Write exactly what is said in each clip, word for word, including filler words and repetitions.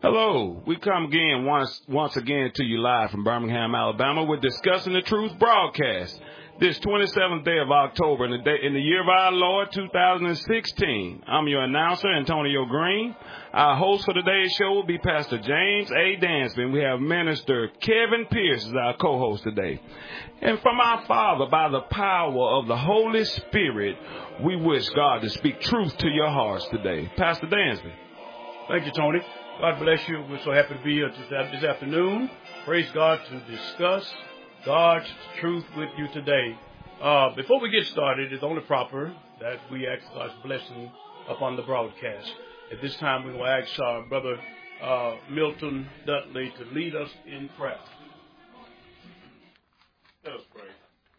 Hello, we come again once once again to you live from Birmingham, Alabama. We're discussing the truth broadcast. This twenty-seventh day of October in the day in the year of our Lord two thousand sixteen. I'm your announcer, Antonio Green. Our host for today's show will be Pastor James A. Dansby. We have Minister Kevin Pierce as our co-host today. And from our Father, by the power of the Holy Spirit, we wish God to speak truth to your hearts today. Pastor Dansby. Thank you, Tony. God bless you. We're so happy to be here this afternoon. Praise God to discuss God's truth with you today. Uh, before we get started, it's only proper that we ask God's blessing upon the broadcast. At this time, we will ask our brother uh, Milton Dudley to lead us in prayer. Let us pray.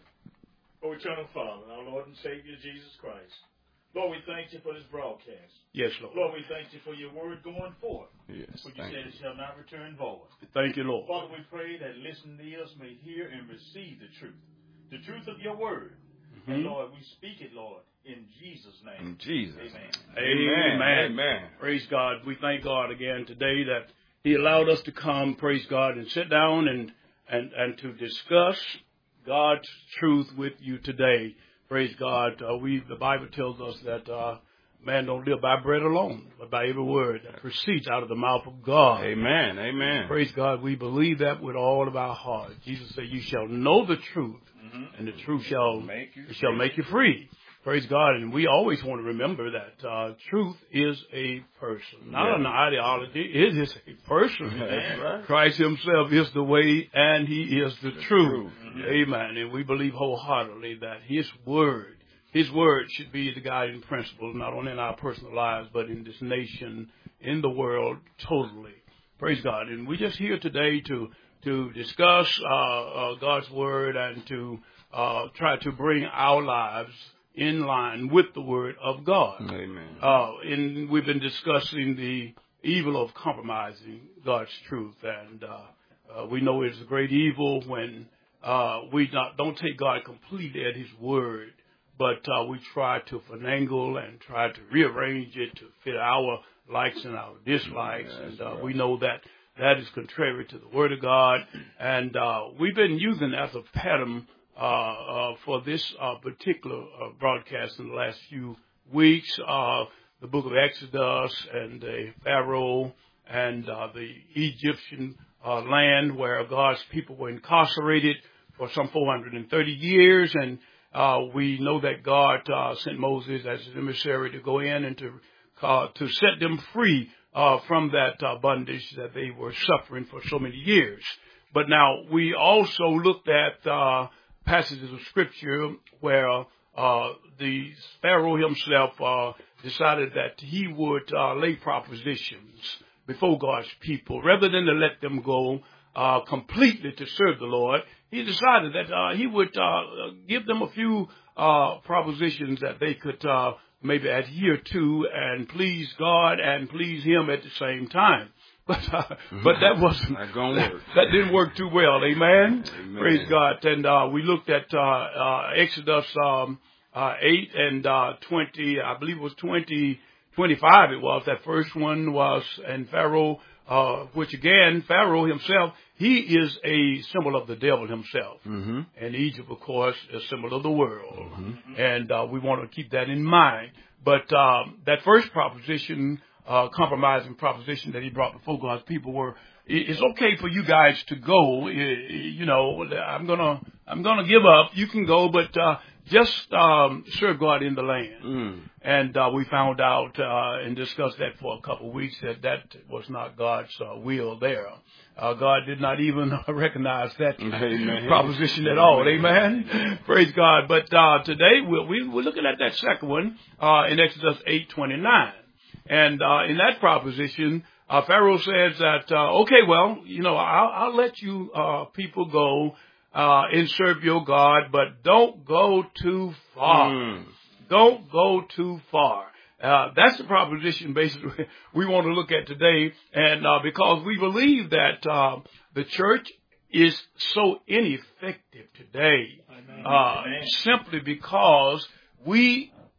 O eternal Father, our Lord and Savior Jesus Christ, Lord, we thank you for this broadcast. Yes, Lord. Lord, we thank you for your word going forth. Yes. For you said it shall not return void. Thank you, Lord. Father, we pray that listening ears may hear and receive the truth, the truth of your word. Mm-hmm. And Lord, we speak it, Lord, in Jesus' name. In Jesus. Amen. Amen. Amen. Amen. Praise God. We thank God again today that He allowed us to come, praise God, and sit down and and, and to discuss God's truth with you today. Praise God. Uh, we the Bible tells us that uh, man don't live by bread alone, but by every word that proceeds out of the mouth of God. Amen. Amen. Praise God. We believe that with all of our heart. Jesus said, "You shall know the truth, mm-hmm. and the truth shall make you shall make you free." Praise God. And we always want to remember that uh, truth is a person, not yeah. an ideology. It is a person. That's right. Christ himself is the way and he is the, the truth. truth. Mm-hmm. Amen. And we believe wholeheartedly that his word, his word should be the guiding principle, not only in our personal lives, but in this nation, in the world, totally. Praise God. And we're just here today to, to discuss uh, uh, God's word and to uh, try to bring our lives in line with the word of God. Amen. Uh, and we've been discussing the evil of compromising God's truth. And uh, uh, we know it's a great evil when uh, we not, don't take God completely at his word, but uh, we try to finagle and try to rearrange it to fit our likes and our dislikes. Yes, and uh, right. we know that that is contrary to the word of God. And uh, we've been using as a pattern Uh, uh, for this uh, particular uh, broadcast in the last few weeks, uh, the book of Exodus and the Pharaoh and uh, the Egyptian uh, land where God's people were incarcerated for some four hundred thirty years. And uh, we know that God uh, sent Moses as his emissary to go in and to uh, to set them free uh, from that uh, bondage that they were suffering for so many years. But now we also looked at uh, passages of scripture where uh, the Pharaoh himself uh, decided that he would uh, lay propositions before God's people. Rather than to let them go uh, completely to serve the Lord, he decided that uh, he would uh, give them a few uh, propositions that they could uh, maybe adhere to and please God and please him at the same time. But, uh, but that wasn't, Not gonna work. that didn't work too well. Amen. Amen. Praise God. And, uh, we looked at, uh, uh, Exodus, um, uh, eight and, uh, twenty, I believe it was twenty, twenty-five it was. That first one was, and Pharaoh, uh, which again, Pharaoh himself, he is a symbol of the devil himself. Mm-hmm. And Egypt, of course, is a symbol of the world. Mm-hmm. And, uh, we want to keep that in mind. But, um, that first proposition, Uh, compromising proposition that he brought before God's people were, it's okay for you guys to go. You know, I'm gonna, I'm gonna give up. You can go, but uh, just um, serve God in the land. Mm. And uh, we found out uh, and discussed that for a couple of weeks that that was not God's uh, will there. Uh, God did not even recognize that Amen. proposition at all. Amen. Praise God. But uh, today we're, we're looking at that second one uh, in Exodus eight twenty-nine. And uh, in that proposition, uh, Pharaoh says that, uh, okay, well, you know, I'll, I'll let you uh, people go uh, and serve your God, but don't go too far. Mm. Don't go too far. Uh, that's the proposition basically we want to look at today. And uh, because we believe that uh, the church is so ineffective today, uh, simply because we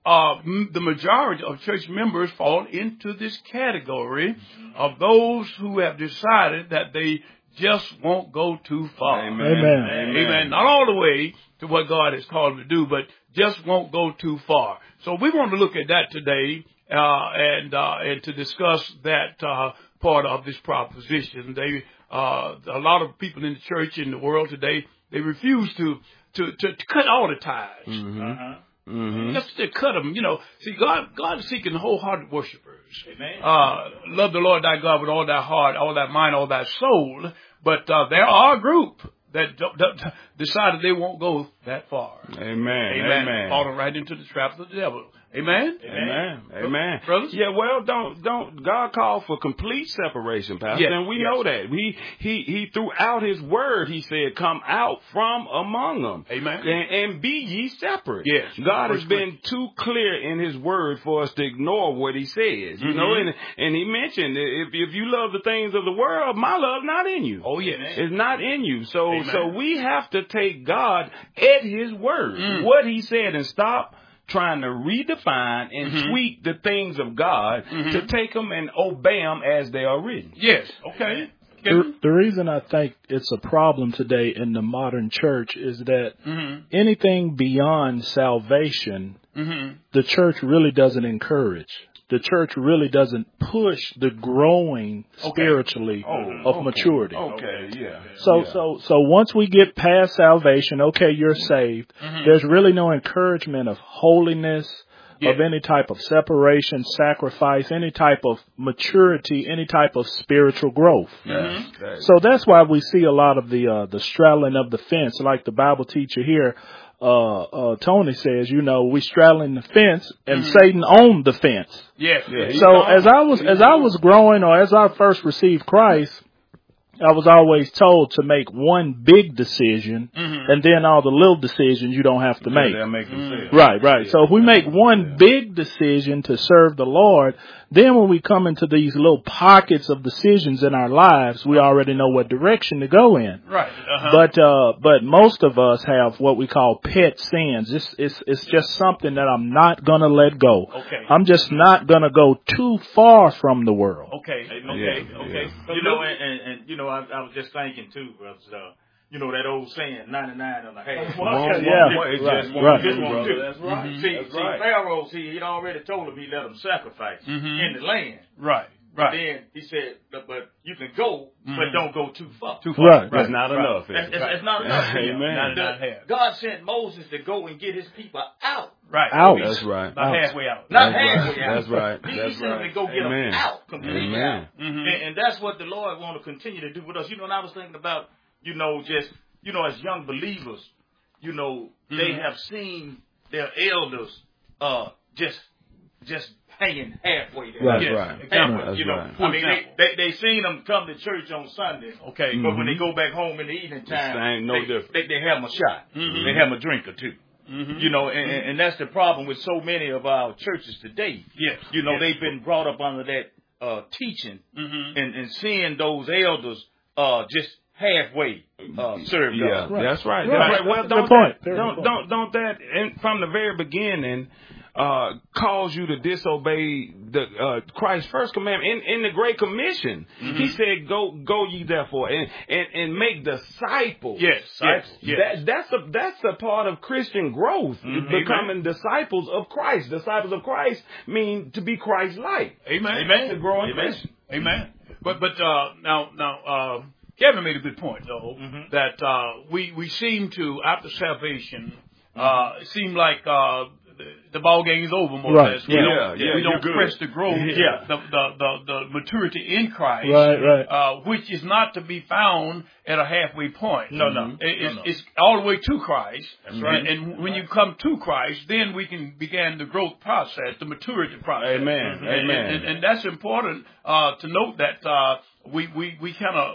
uh, m- the majority of church members fall into this category of those who have decided that they just won't go too far. Amen. Amen. Amen. Amen. Not all the way to what God has called them to do, but just won't go too far. So we want to look at that today, uh, and, uh, and to discuss that, uh, part of this proposition. They, uh, a lot of people in the church in the world today, they refuse to, to, to, to cut all the ties. Mm-hmm. Uh-huh. Mm-hmm. Just to cut them, you know. See, God, God is seeking wholehearted worshipers. Amen. Uh, love the Lord thy God with all thy heart, all thy mind, all thy soul. But uh, there are a group that don't, don't, decided they won't go that far. Amen. Amen. Amen. Falling right into the traps of the devil. Amen. Amen. Amen. Brothers? Yeah, well, don't, don't, God called for complete separation, Pastor, Yes, and we yes. know that. He, he, he, throughout his word, he said, come out from among them. Amen. And, and be ye separate. Yes. God has Verse been too clear in his word for us to ignore what he says, you Mhm. know, and, and he mentioned, if, if you love the things of the world, my love not in you. Oh, yes. It's not in you. So, Amen. so we have to take God at his word, Mm. what he said, and stop trying to redefine and Mhm. tweak the things of God Mhm. to take them and obey them as they are written. Yes. Okay. The, the reason I think it's a problem today in the modern church is that Mm-hmm. anything beyond salvation, Mm-hmm. the church really doesn't encourage. The church really doesn't push the growing spiritually Oh, of okay. maturity. Okay, yeah. So, yeah. so, so once we get past salvation, okay, you're saved. Mhm. There's really no encouragement of holiness, Yeah. of any type of separation, sacrifice, any type of maturity, any type of spiritual growth. That's- that's- So that's why we see a lot of the uh, the straddling of the fence, like the Bible teacher here, uh, uh, Tony says. You know, we straddling the fence, and Mhm. Satan owned the fence. Yes. Yeah, he- So on. as I was He's as I on. was growing, or as I first received Christ, I was always told to make one big decision, Mhm. and then all the little decisions you don't have to Yeah, make. they'll make Mm. themselves. Right, right. So if we make one big decision to serve the Lord, then when we come into these little pockets of decisions in our lives, we already know what direction to go in. Right. Uh-huh. But uh but most of us have what we call pet sins. It's it's it's just something that I'm not gonna let go. Okay. I'm just not gonna go too far from the world. Okay. Amen. Okay. Yeah, Okay. yeah. You know, and, and, and you know, I, I was just thinking too, brothers. Uh, you know that old saying, ninety-nine and a half. Won't- Yeah. won't- it Right, just won't right. do, Just won't brother. do. That's right. Mhm. See, That's see, right. Pharaoh, see, he'd already told him he let him sacrifice Mhm. in the land. Right. But Right. then he said, but, but you can go, Mhm. but don't go too far. Too far. Right. That's not Right. enough. That's, is it? it's, it's not enough. for him. Amen. The- Not half. God sent Moses to go and get his people out. Right. Out. That's right. Not Out. halfway out. Not That's right. halfway out. That's right. He, That's he sent right. them to go get Amen. them out, completely Amen. out. Mhm. And, and that's what the Lord want to continue to do with us. You know, and I was thinking about, you know, just, you know, as young believers, you know, they Mhm. have seen their elders, uh, just, just hanging halfway there. Right. That's Yes. right. Example. That's You know, right. I mean, they, example. they, they seen them come to church on Sunday. Okay. But when they go back home in the evening time, Same, no they, different. they, they have them a shot. Mhm. They have them a drink or two. Mhm. You know, and, and, and that's the problem with so many of our churches today. Yes. You know, Yes. they've been brought up under that uh, teaching Mhm. and, and seeing those elders uh, just halfway uh, serve Yeah, God. Right. that's right. Right. That's right. Well, Good don't point. that, Very don't, good don't don't that and from the very beginning uh, cause you to disobey the uh, Christ's first commandment in, in the Great Commission? Mhm. He said, "Go, go ye therefore and and, and make disciples." Yes. Yes. Yes. That, that's a that's a part of Christian growth, Mhm. becoming disciples of Christ. Disciples of Christ mean to be Christ-like. Amen. Amen. To grow in Amen. Christ. Amen. But but uh, now now uh, Kevin made a good point though Mhm. that uh, we we seem to after salvation uh, it seemed like uh, the, the ball game is over more or Right. less. We Yeah. don't Yeah, yeah, we you're don't good. press the growth, Yeah. the, the the the maturity in Christ, Right, right. Uh, which is not to be found at a halfway point. No, no. It- it's, No, no. it's all the way to Christ. That's right. And, and when you come to Christ, then we can begin the growth process, the maturity process. Amen. And, Amen. and, and that's important uh, to note that uh, we we we kind of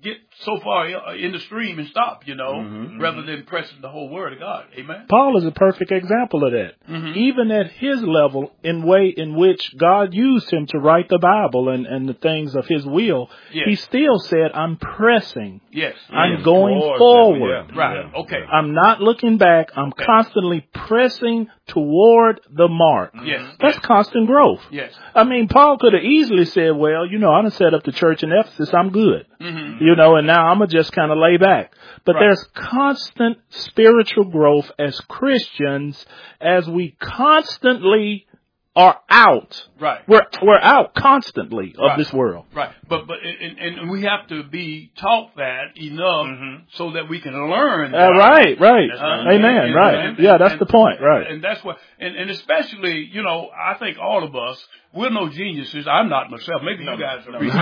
get so far in the stream and stop, you know, Mm-hmm. rather than pressing the whole word of God. Amen. Paul is a perfect example of that. Mm-hmm. Even at his level, in way in which God used him to write the Bible and, and the things of his will, Yes. he still said, I'm pressing. Yes. I'm Yes. going Towards forward. them, yeah. Right. Yeah. Okay. I'm not looking back. I'm constantly pressing toward the mark. Yes. That's Yes. constant growth. Yes. I mean, Paul could have easily said, well, you know, I done set up the church in Ephesus. I'm good. Mm-hmm. You know, and now I'm going to just kind of lay back. But Right. there's constant spiritual growth as Christians as we constantly are out. Right. We're, we're out constantly of Right. this world. Right. But but and, and we have to be taught that enough Mhm. so that we can learn. Uh, right, right. That's Uh, right. Amen, and- right. and- Yeah, that's and- the point, right. And that's what, and, and especially, you know, I think all of us, we're no geniuses. I'm not myself. Maybe No, you guys no, are no. really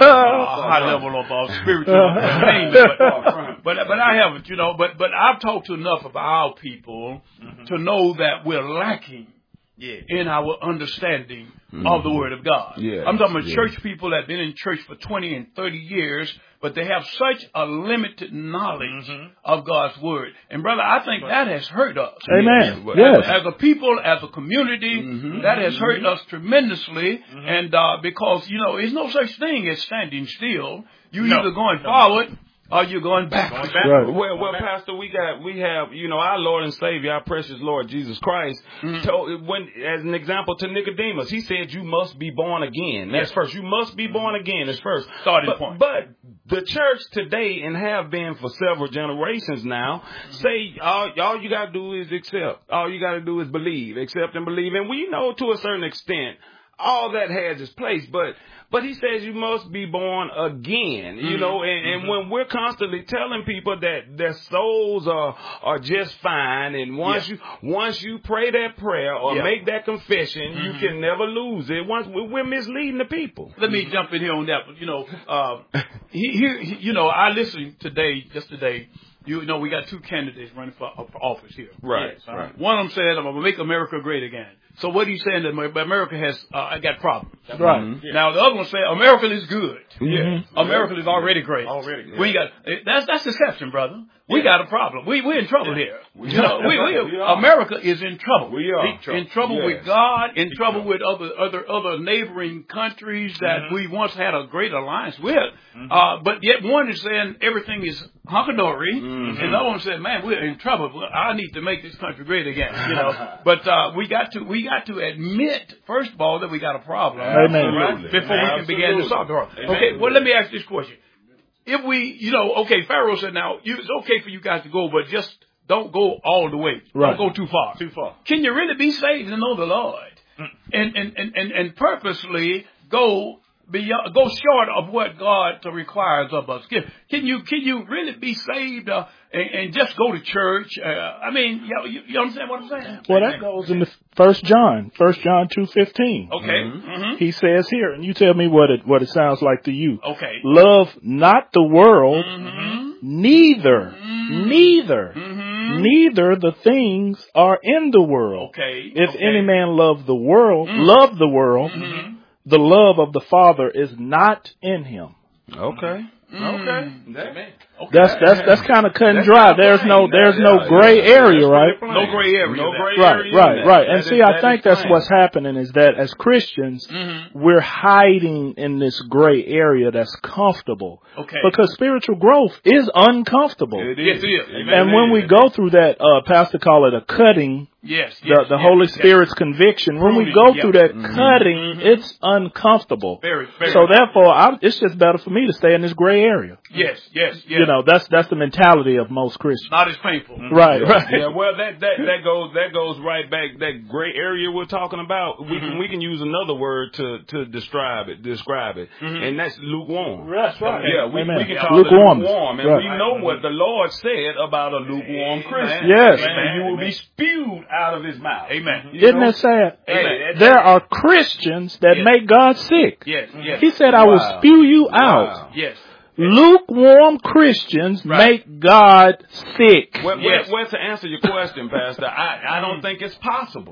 uh, high level of uh, spiritual attainment, but, but but I haven't, you know. But but I've talked to enough of our people Mhm. to know that we're lacking Yeah. in our understanding Mhm. of the Word of God. Yes, I'm talking about yes. church people that have been in church for twenty and thirty years, but they have such a limited knowledge Mhm. of God's Word. And brother, I think that has hurt us. Amen. Yeah. Yes. As a people, as a community, Mhm. that has hurt us tremendously. Mhm. And uh, because, you know, there's no such thing as standing still. You're No. either going No. forward or you're going backwards. Going back. Right. Well, well, Pastor, we got, we have, you know, our Lord and Savior, our precious Lord Jesus Christ, Mhm. told, when, as an example to Nicodemus, he said, you must be born again. That's Yes. first. You must be born again. That's first. Starting but, point. But the church today, and have been for several generations now, say, all, all you got to do is accept. All you got to do is believe, accept and believe. And we know to a certain extent, all that has its place, but but he says you must be born again, you Mhm. know, and, and when we're constantly telling people that their souls are are just fine, and once Yeah. you once you pray that prayer or Yeah. make that confession, Mhm. you can never lose it. Once we're misleading the people. Let me jump in here on that. But, you know, uh, he, he, he- you know, I listened today, just today. You know, we got two candidates running for, uh, for office here. Right, Yes. right. One of them said, "I'm going to make America great again." So what he's saying that America has uh, got problems. Right. Mhm. Yeah. Now the other one said, "America is good. Yeah. America is already great. Already good. We ain't got that's that's deception, brother. We Yeah. got a problem. We we're in trouble here. We You know, are. we, we, We are. America is in trouble. We are. in, in trouble Yes. with God, in Big trouble trouble. with other other other neighboring countries that Mhm. we once had a great alliance with. Mhm. Uh, but yet one is saying everything is hunky dory, Mhm. and the other one said, "Man, we're in trouble. Well, I need to make this country great again." You know, but uh, we got to we got to admit first of all that we got a problem. Amen. Right? Before we can begin to Absolutely. solve the problem. Amen. Okay, well, let me ask this question. If we, you know, okay, Pharaoh said, now, you, it's okay for you guys to go, but just don't go all the way. Right. Don't go too far. Too far. Can you really be saved and know the Lord? Mm. And, and, and, and, and purposely go beyond, go short of what God requires of us. Can, can you, can you really be saved, uh, and, and just go to church? Uh, I mean, you, you, you understand what I'm saying? Well, that goes into First John, First John two fifteen. Okay. Mhm. Mm-hmm. He says here, and you tell me what it what it sounds like to you. Okay. Love not the world, Mm-hmm. neither, Mhm. neither, Mm-hmm. neither the things are in the world. Okay. If okay. any man love the world, Mm. love the world, Mhm. the love of the Father is not in him. Okay. Mm. Okay. Amen. Okay. That's that's that's kind of cut and That's dry. not There's no plain. there's That- no yeah, gray yeah. area, That's right? pretty No plain. gray area No there. gray Right, area in right, that. right. That And is- see, I that think is that's plain. what's happening is that as Christians, Mm-hmm. we're hiding in this gray area that's comfortable. Okay. Because spiritual growth is uncomfortable. It Yes, is. it is. Amen. And when we go through that, uh, Pastor call it a cutting, Yes. the, yes, the yes, Holy yes. Spirit's conviction. When we Pruning, go yeah. through that Mhm. cutting, Mhm. it's uncomfortable. Very, very. So therefore, I'm, it's just better for me to stay in this gray area. yes, yes, yes. You know, that's that's the mentality of most Christians. not as painful. Right, Yeah, right. yeah, well, that that that goes that goes right back that gray area we're talking about. We can Mhm. we can use another word to to describe it, describe it, Mhm. and that's lukewarm. That's right. Yeah, we, Amen. we can Yeah. call Lukewarm. it lukewarm, and Right. we know what the Lord said about a lukewarm Amen. Christian. Yes. and you will Amen. be spewed out of his mouth. Amen. You Isn't know? that sad? Hey, There are Christians that Yes. make God sick. Yes, yes, He said, I will Wow. spew you Wow. out. yes. Lukewarm Christians Right. make God sick. Well, Yes. well, well, to answer your question, Pastor, I, I don't think it's possible.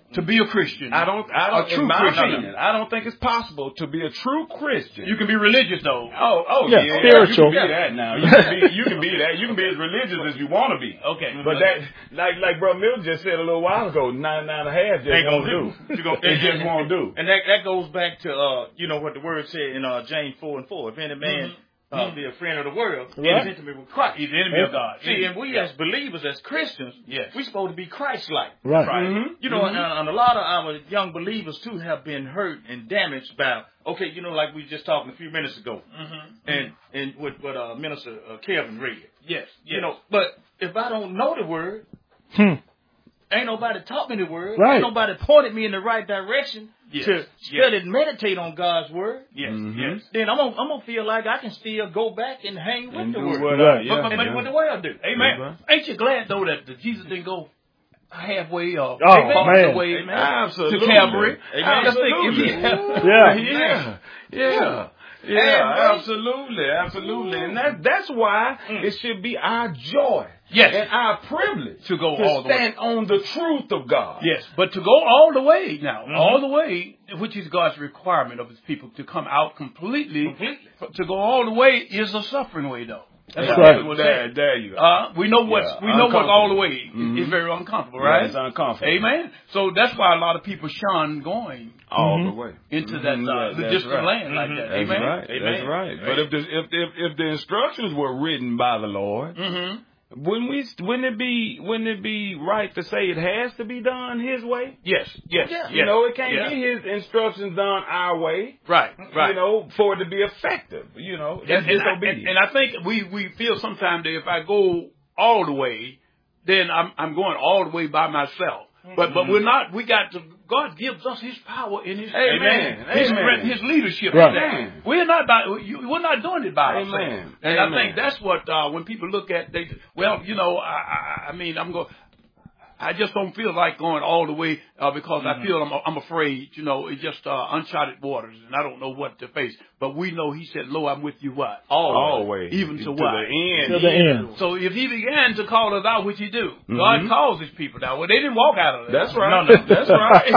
to be a Christian. I don't, I don't, a true in my Christian. opinion, I don't think it's possible to be a true Christian. You can be religious though. Oh, oh Yeah, yeah, spiritual. You can be that now. You can be, you can be that. You can be as religious as you want to be. Okay. But that, like, like Bro Milton just said a little while ago, nine, nine and a half just Ain't won't gonna do. You gonna- It just won't do. And that that goes back to uh, you know what the word said in uh, James four and four. If any man Mm-hmm. uh, be a friend of the world, he Right. is intimate with Christ. He's the enemy of God. See, and we as believers, as Christians, Yes. we supposed to be Christ-like. Right. Right. Mm-hmm. You know, and, and a lot of our young believers too have been hurt and damaged by, okay, you know, like we just talking a few minutes ago, Mm-hmm. and and what what uh, Minister uh, Kelvin read. Yes. You know, but if I don't know the word, Hmm. ain't nobody taught me the word, Right. ain't nobody pointed me in the right direction Yes. to Yes. study and meditate on God's word, Yes. Mhm. Yes. then I'm gonna, I'm gonna feel like I can still go back and hang with And the do word. what, Right. uh, yeah, but but, but yeah. what the world do? Amen. Amen. Ain't you glad though that the Jesus didn't go halfway or Oh, part man. of the way Amen. Absolutely. to Calvary? Amen. Just think if he Absolutely. Yeah. Yeah, yeah, yeah, And- absolutely, absolutely, and that that's why it should be our joy, Yes. and our privilege To go to all the way. stand on the truth of God. Yes, but to go all the way now, all the way, which is God's requirement of his people, to come out completely, Completely. to go all the way is a suffering way though. That's That's what right. it was There, saying. there you go. Uh, we know what's, Yeah, we know what all the way uncomfortable. is Mhm. very uncomfortable, Yeah, right? it's uncomfortable. Amen. So that's why a lot of people shun going All Mhm. the way into that Mhm, uh, yeah, the that's distant right. land like Mhm. that. That's Amen. right. Amen. That's right. But if the if if if the instructions were written by the Lord, Mm-hmm. wouldn't we? Wouldn't it be? Wouldn't it be right to say it has to be done His way? Yes. Yes. Yeah. yes. You know, it can't Yeah. be His instructions done our way. Right. Right. You know, for it to be effective. You know, And, it's and, I, disobedience. and, and I think we, we feel sometimes that if I go all the way, then I'm I'm going all the way by myself. But but we're not. We got to. God gives us His power in His Amen. His, Amen. strength, His leadership. Right. in that. We're not by. you- We're not doing it by Amen. ourselves. And Amen. I think that's what uh, when people look at they. Well, you know, I I, I mean, I'm going. I just don't feel like going all the way uh, because I feel I'm, I'm afraid, you know, it's just uh, uncharted waters and I don't know what to face. But we know He said, "Lo, I'm with you what? always, even to to what? the end. To the end. So if He began to call us out, which He do, Mhm. God calls His people out. Well, they didn't walk out of that. That's right. No, no. That's right.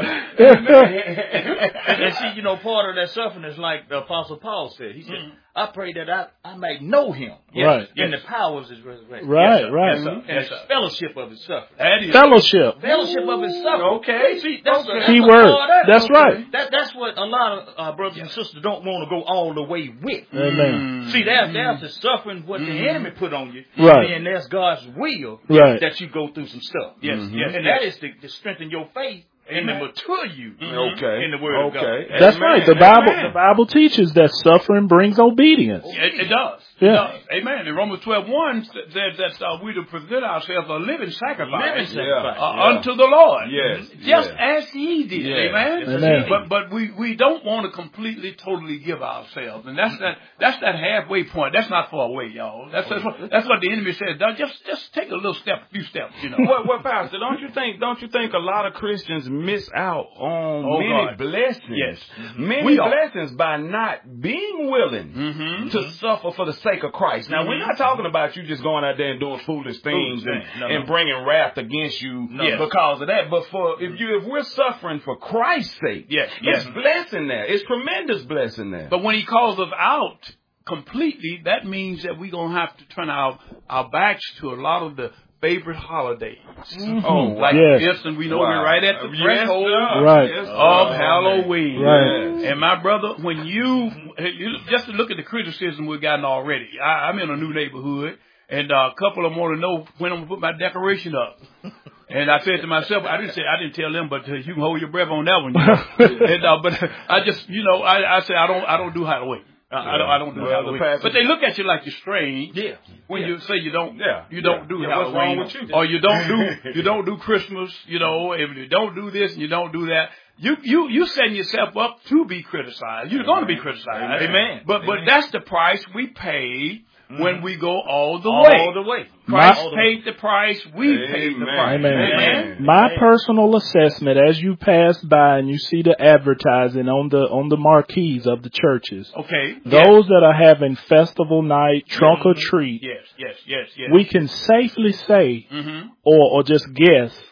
And, and see, you know, part of that suffering is like the Apostle Paul said. He said, Mhm. I pray that I, I may know Him Right. in the powers of His resurrection. Right, Yes, sir. right. Yes, sir. And Yes, the sir. fellowship of His suffering. That is. Fellowship. Fellowship of His suffering. Okay. See, that's, Okay. that's Key a word. part of that. That's right. That, that's what a lot of uh, brothers and sisters don't want to go all the way with. Amen. See, there's, there's the suffering what the enemy put on you. Right. And there's God's will Right. that you go through some stuff. Yes, Mhm. yes, And yes. that is to, to strengthen your faith and to Amen. mature you Okay. in the Word of God. Okay. That's Amen. right. The Bible, Amen. the Bible teaches that suffering brings obedience. It, it does. Yeah. It does. Amen. In Romans twelve one says that uh, we to present ourselves a living sacrifice Living sacrifice. uh, Yeah. unto the Lord. Yes. Just Yes. as He did. Yes. Amen. Yes, Amen. But but we, we don't want to completely, totally give ourselves. And that's that that's that halfway point. That's not far away, y'all. That's that's what, that's what the enemy says. Now, Just just take a little step, a few steps, you know. What, what, Pastor? Don't you think? Don't you think a lot of Christians miss out on Oh, many God. blessings? Yes. many We are. blessings by not being willing Mm-hmm. to suffer for the sake of Christ. Now, we're not talking about you just going out there and doing foolish things Foolish and, things. No, and no. bringing wrath against you Yes. because of that. But for if you if we're suffering for Christ's sake, Yes, it's yes. blessing there. It's tremendous blessing there. But when He calls us out completely, that means that we're going to have to turn our, our backs to a lot of the favorite holidays. Oh, Like, Yes. for instance, we know Wow. we're right at the Yes, threshold sir. Right. Yes, of sir. Halloween. Right. And my brother, when you, you just to look at the criticism we've gotten already, I, I'm in a new neighborhood, and uh, a couple of them want to know when I'm going to put my decoration up. And I said to myself, I didn't say, I didn't tell them, but uh, you can hold your breath on that one. You know? and, uh, but I just, you know, I, I say I don't, I don't do Halloween. I, I don't, I don't do Well, the Halloween. pastor- But they look at you like you're strange. Yeah. When Yeah. you say you don't, Yeah. you don't Yeah. do Yeah, Halloween, what's wrong with you? or you don't do, you don't do Christmas, you know, if you don't do this and you don't do that, you you you setting yourself up to be criticized. You're going to be criticized. Amen. But but Amen. that's the price we pay when we go all the All way. the way. Christ All the way. paid the price. We paid the Amen. price. Amen. Amen. My Amen. personal assessment, as you pass by and you see the advertising on the on the marquees of the churches, Okay. those that are having festival night, trunk or treat, Yes. Yes. Yes. Yes. we can safely say, Mm-hmm. or or just guess,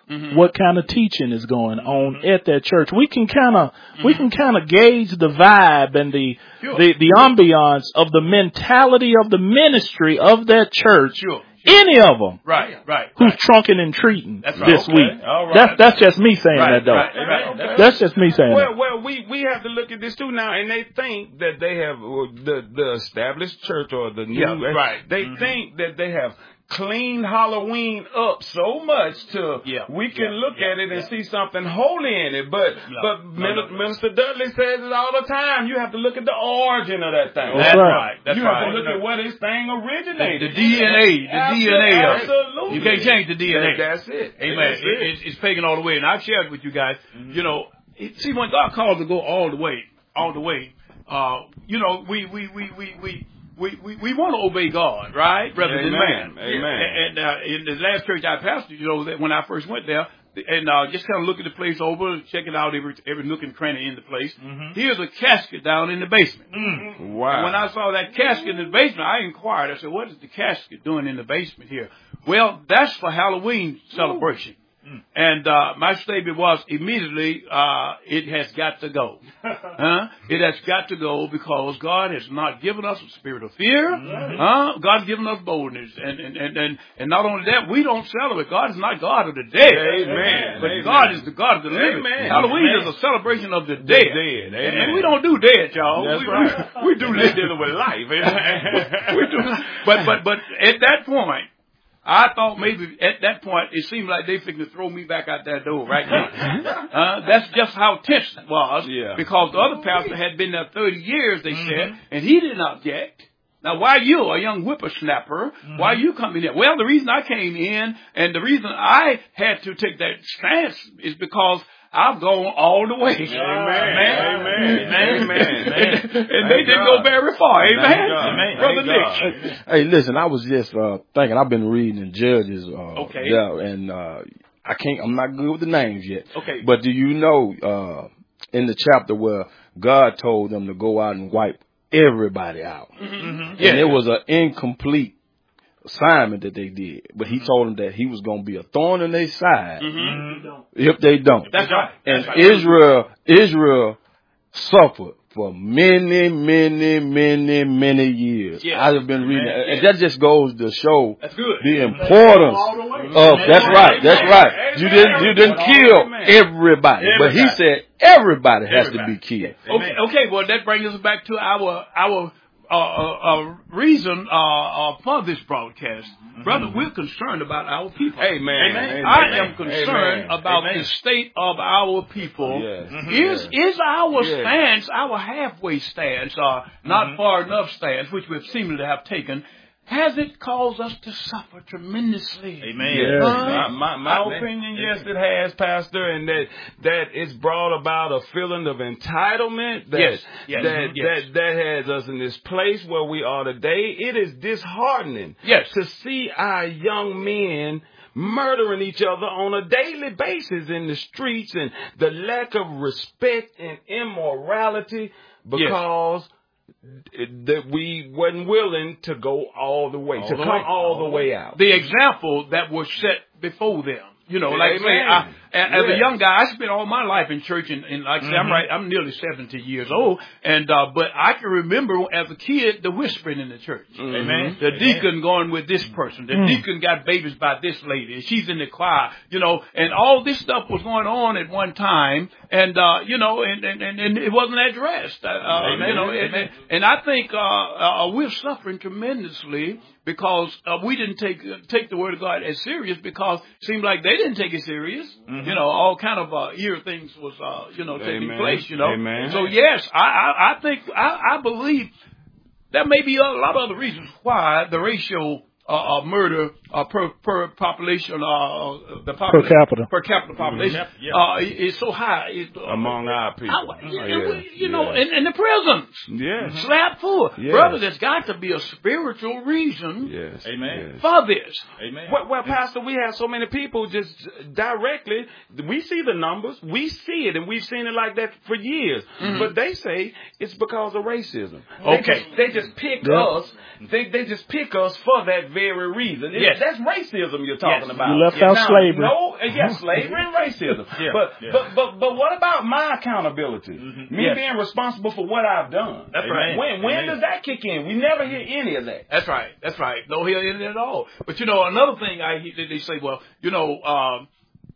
mm-hmm. what kind of teaching is going on mm-hmm. at that church. We can kind of mm-hmm. we can kind of gauge the vibe and the sure. the the ambiance of the mentality of the ministry of that church. Sure. Any of them, right, right, who's right. trunking and treating that's right. this okay. week? All right. That's that's just me saying right, that, though. Right, right. Okay. That's just me saying well, that. Well, we we have to look at this too now, and they think that they have the the established church or the new. Yeah, right. They mm-hmm. think that they have cleaned Halloween up so much to yeah, we can yeah, look yeah, at it and yeah. see something holy in it. But no, but no, Minister, no, no. Minister Dudley says it all the time. You have to look at the origin of that thing. That's right. That's you right. have to look at where this thing originated. The, the D N A. The absolutely, D N A. Absolutely. You can't change the D N A. That's it. Amen. That's it, it. It's, it's pagan all the way. And I've shared with you guys, mm-hmm. you know, it, see, when God calls to go all the way, all the way, uh, you know, we, we, we, we, we, We, we, we want to obey God, right? Rather Amen. than man. Amen. And, and uh, in the last church I pastored, you know, that when I first went there, and uh, just kind of looking the place over, checking out every every nook and cranny in the place. Mm-hmm. Here's a casket down in the basement. Mm. Wow. And when I saw that casket in the basement, I inquired. I said, what is the casket doing in the basement here? Well, that's for Halloween celebration. Mm. And uh, my statement was immediately, uh, it has got to go. huh? It has got to go because God has not given us a spirit of fear. Mm-hmm. Huh? God's given us boldness. And, and, and, and, and not only that, we don't celebrate. God is not God of the dead. Amen. But Amen. God is the God of the living. Amen. Halloween Amen. is a celebration of the dead. The dead. And, and we don't do dead, y'all. That's we, right. we, we do live dealing with life. we do. But, but, but at that point, I thought maybe at that point it seemed like they figured to throw me back out that door right now. uh, that's just how tense it was. Yeah. Because the other pastor had been there thirty years, they mm-hmm. said, and he didn't object. Now, why you, a young whippersnapper, mm-hmm. why you coming here? Well, the reason I came in and the reason I had to take that stance is because I've gone all the way. Amen. Amen. Amen. Amen. And they didn't go very far. Amen. Amen. Brother Nick. Hey, listen, I was just uh, thinking, I've been reading in Judges. Uh, okay. Yeah, and uh, I can't, I'm not good with the names yet. Okay. But do you know uh, in the chapter where God told them to go out and wipe everybody out? Mm-hmm. And yeah. it was an incomplete assignment that they did, but he told them that he was going to be a thorn in their side mm-hmm. if they don't. That's right. And That's right. Israel, Israel suffered for many, many, many, many years. Yes. I have been reading Amen. it, and that just goes to show that's good. the importance of. That's right. That's right. You didn't, you didn't kill everybody, but he said everybody has to be killed. Okay. Okay. Well, that brings us back to our our. Uh, uh, uh, reason uh, uh, for this broadcast. Mm-hmm. Brother, we're concerned about our people. Amen. Amen. Amen. I am concerned Amen. about Amen. the state of our people. Yes. Mm-hmm. Is is our yes. stance, our halfway stance, uh, not mm-hmm. far enough stance, which we've seemed to have taken, has it caused us to suffer tremendously? Amen. Yes. My, my, my opinion, yes, it has, Pastor, and that that it's brought about a feeling of entitlement that yes. Yes. that yes. that that has us in this place where we are today. It is disheartening, yes. to see our young men murdering each other on a daily basis in the streets, and the lack of respect and immorality because. Yes. That we wasn't willing to go all the way, all to the come way. all the way out. The example that was set before them. You know, like say, I, as yes. a young guy, I spent all my life in church, and, and like I mm-hmm. say, I'm right, I'm nearly seventy years old, and uh, but I can remember as a kid the whispering in the church. Mm-hmm. Amen. The Amen. Deacon going with this person. The mm-hmm. deacon got babies by this lady. She's in the choir. You know, and all this stuff was going on at one time, and uh, you know, and, and, and, and it wasn't addressed. Uh, Amen. You know, and, and I think uh, uh, we're suffering tremendously. Because uh, we didn't take uh, take the word of God as serious, because it seemed like they didn't take it serious. Mm-hmm. You know, all kind of uh, ear things was uh, you know taking Amen. place. You know, Amen. so yes, I I, I think I, I believe there may be a lot of other reasons why the ratio uh, of murder uh, per per population uh, the population, per capita per capita population yep, yep. Uh, is so high it, uh, among our people. I, you, oh, you, yeah. you know, yeah. in, in the prisons, yes. slap full, yes. brother. There's got to be a spiritual reason. Yes. Amen. Yes. For this. Amen. Well, well, Pastor, we have so many people just directly. We see the numbers. We see it, and we've seen it like that for years. Mm-hmm. But they say it's because of racism. Okay. They just, they just pick yeah. us. They they just pick us for that very reason. It's, yes. that's racism you're talking Yes. about. You left Yeah, out now, slavery. No, yes, slavery and racism. Yeah. But, Yeah. but but but what about my accountability? Mm-hmm. Me Yes. being responsible for what I've done. That's right. When when Amen. does that kick in? We never hear any of that. That's right. That's right. No hear it at all. But you know, another thing I hear they say, well, you know, um,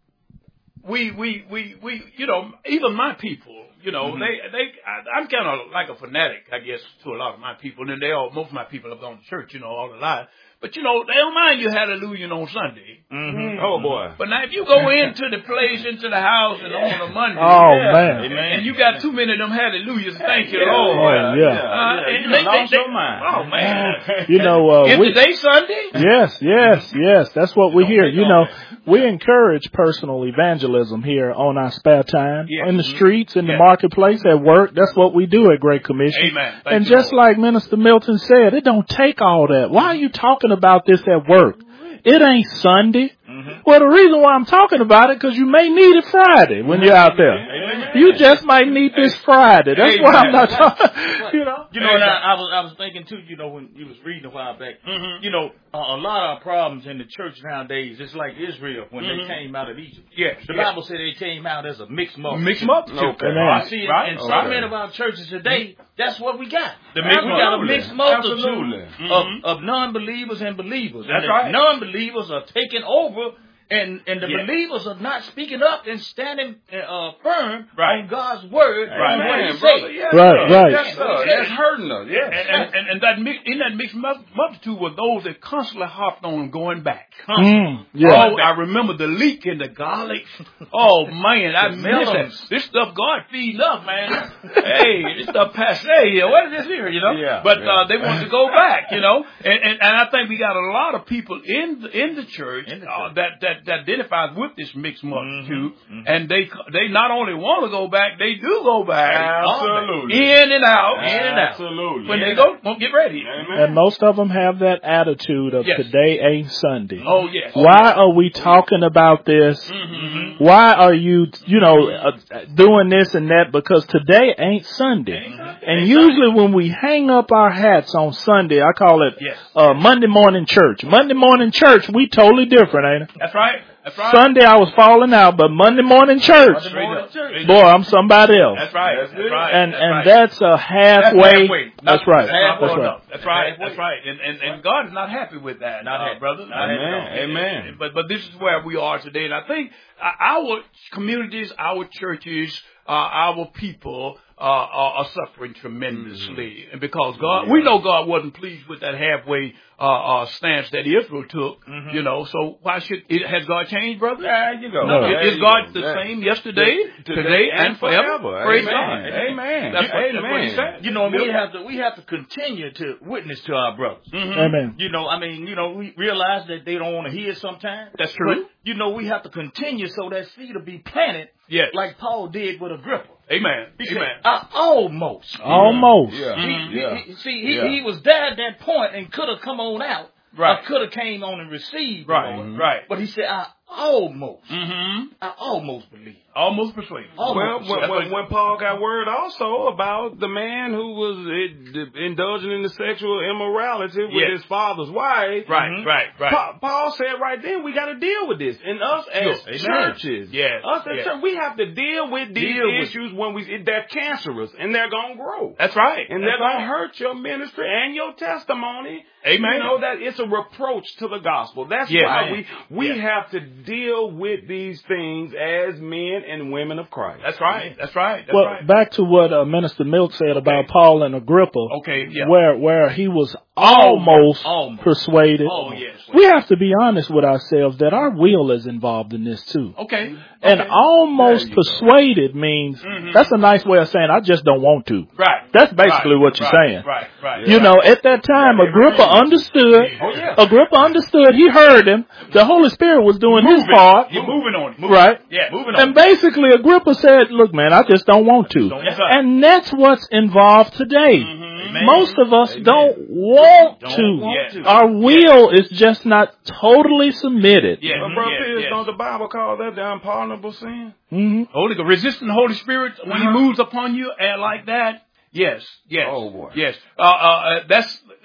we we we we you know, even my people, you know, Mm-hmm. they they I, I'm kind of like a fanatic, I guess, to a lot of my people, and they all most of my people have gone to church, you know, all the life. But you know, they don't mind you hallelujah on Sunday. Mm-hmm. Oh boy. But now if you go into the place, into the house, and on a Monday, Oh, yeah, man. and, and you got too many of them hallelujahs, thank you, Yeah, Lord. Oh, yeah. Uh, yeah. and You they- lost they- your they- mind. Oh man. You know, uh, Is we, today Sunday? yes, yes, yes. That's what we Don't hear. take You all know, that. we encourage personal evangelism here on our spare time, Yes. in the streets, in the Yes. marketplace, at work. That's what we do at Great Commission. Amen. Thank And you, just Lord. like Minister Milton said, it don't take all that. Why are you talking about this at work? It ain't Sunday. Mm-hmm. Well, the reason why I'm talking about it, because you may need it Friday when you're out there. Amen. You just might need this Friday. That's why I'm not talking, you know. You know, and I, I was I was thinking too. You know, when you was reading a while back, Mhm. you know, a, a lot of our problems in the church nowadays, it's like Israel when Mhm. they came out of Egypt. Yes, The yes. Bible said they came out as a mixed multitude. Mixed multitude. Okay. Amen. I see, Right, and so right. many of our churches today, that's what we got. The Now mixed we got a multitude. mixed multitude Absolutely. of, Mhm. of non-believers and believers. That's and the right. non-believers are taking over. And and the Yeah. believers are not speaking up and standing uh, firm Right. on God's word. Right. and what Amen, He brother. said. Yes, Right, sir. right. Yes, sir. That's hurting us. Yes. And, and, and, and that mix, in that mixed mul- multitude were those that constantly hopped on going back. Mm, yeah. Oh, I remember the leek and the garlic. Oh man, I miss melons. that. This stuff God feeding up, man. Hey, this stuff passe here. What is this here? You know. Yeah, But yeah. uh, they wanted to go back. You know. And, and and I think we got a lot of people in the, in the church, In the uh, church. that that that identifies with this mixed multitude, and they they not only want to go back, they do go back. Absolutely. In and out. In and out. Absolutely. When they go, won't get ready. Amen. And most of them have that attitude of Yes. today ain't Sunday. Oh yes. Why are we talking about this? Mm-hmm. Why are you, you know, uh, doing this and that? Because today ain't Sunday. And usually when we hang up our hats on Sunday, I call it Yes. uh, Monday morning church. Monday morning church, we totally different, ain't it? That's right. That's right. Sunday I was falling out, but Monday morning church, Monday morning church. boy, I'm somebody else. That's right. That's That's, it. right. And that's and right. that's a halfway. halfway. That's Not- right. halfway That's right. enough. That's right. Halfway. That's right. And and and God is not happy with that, Not uh, happy. brother. Not Amen. happy at all. Amen. But but this is where we are today, and I think uh, our communities, our churches, uh, our people. Uh, are, are suffering tremendously, and because God, we know God wasn't pleased with that halfway uh, uh, stance that Israel took, you know. So why should it? Has God changed, brother? There you go. No. There Is you God go. the There. same yesterday, Today today, and forever? forever. Praise Amen. God. Amen. That's what, that's what he Amen. said. You know, we have to we have to continue to witness to our brothers. Mhm. Amen. You know, I mean, you know, we realize that they don't want to hear sometimes. That's true. But, you know, we have to continue so that seed will be planted Yes. like Paul did with Agrippa. Amen. He Amen. said, I almost. Almost. Yeah. Mhm. He, Yeah. he, see, he, Yeah. he was there at that point and could have come on out. Right. Or could have came on and received. the Right. Lord. Right. But he said, I almost. Mm-hmm. I almost believe. Almost persuaded. Almost. Well, That's when, what when, he- when Paul got word also about the man who was eh, indulging in the sexual immorality with Yes. his father's wife, Right. Mhm. Right. Right. Pa- Paul said right then we got to deal with this, and us as Sure. Amen. churches, Yes. us as Yes. church, we have to deal with these Deal with- issues when we they're cancerous and they're gonna grow. That's right. And That's they're going right. to hurt your ministry and your testimony. Amen. You know that it's a reproach to the gospel. That's Yes. why we we Yes. have to deal with these things as men and women of Christ. That's right. That's right. That's Well, right. back to what uh, Minister Milk said about Paul and Agrippa, Okay. Yeah. where where he was almost, Almost. persuaded. Oh yes. We have to be honest with ourselves that our will is involved in this too. Okay. And Okay. almost There you go. persuaded means Mhm. that's a nice way of saying I just don't want to. Right. That's basically Right. what you're Right. saying. Right. Right. You know, at that time, Yeah, Agrippa right. understood. Oh, yeah. Agrippa understood. He heard him. The Holy Spirit was doing his Moving. part. You're moving on it. Right. Yeah. Moving on. And basically, Agrippa said, look, man, I just don't want to. Don't want to. And that's what's involved today. Amen. Most of us Amen. don't want Don't to. want to. Our will is just not totally submitted. Yeah. But Brother Yes, Pierce, yes. don't the Bible call that the unpardonable sin? hmm Holy Ghost, resisting the Holy Spirit when He Uh-huh. moves upon you and like that. Yes, yes. Oh, boy. Yes. Uh, uh, uh, that's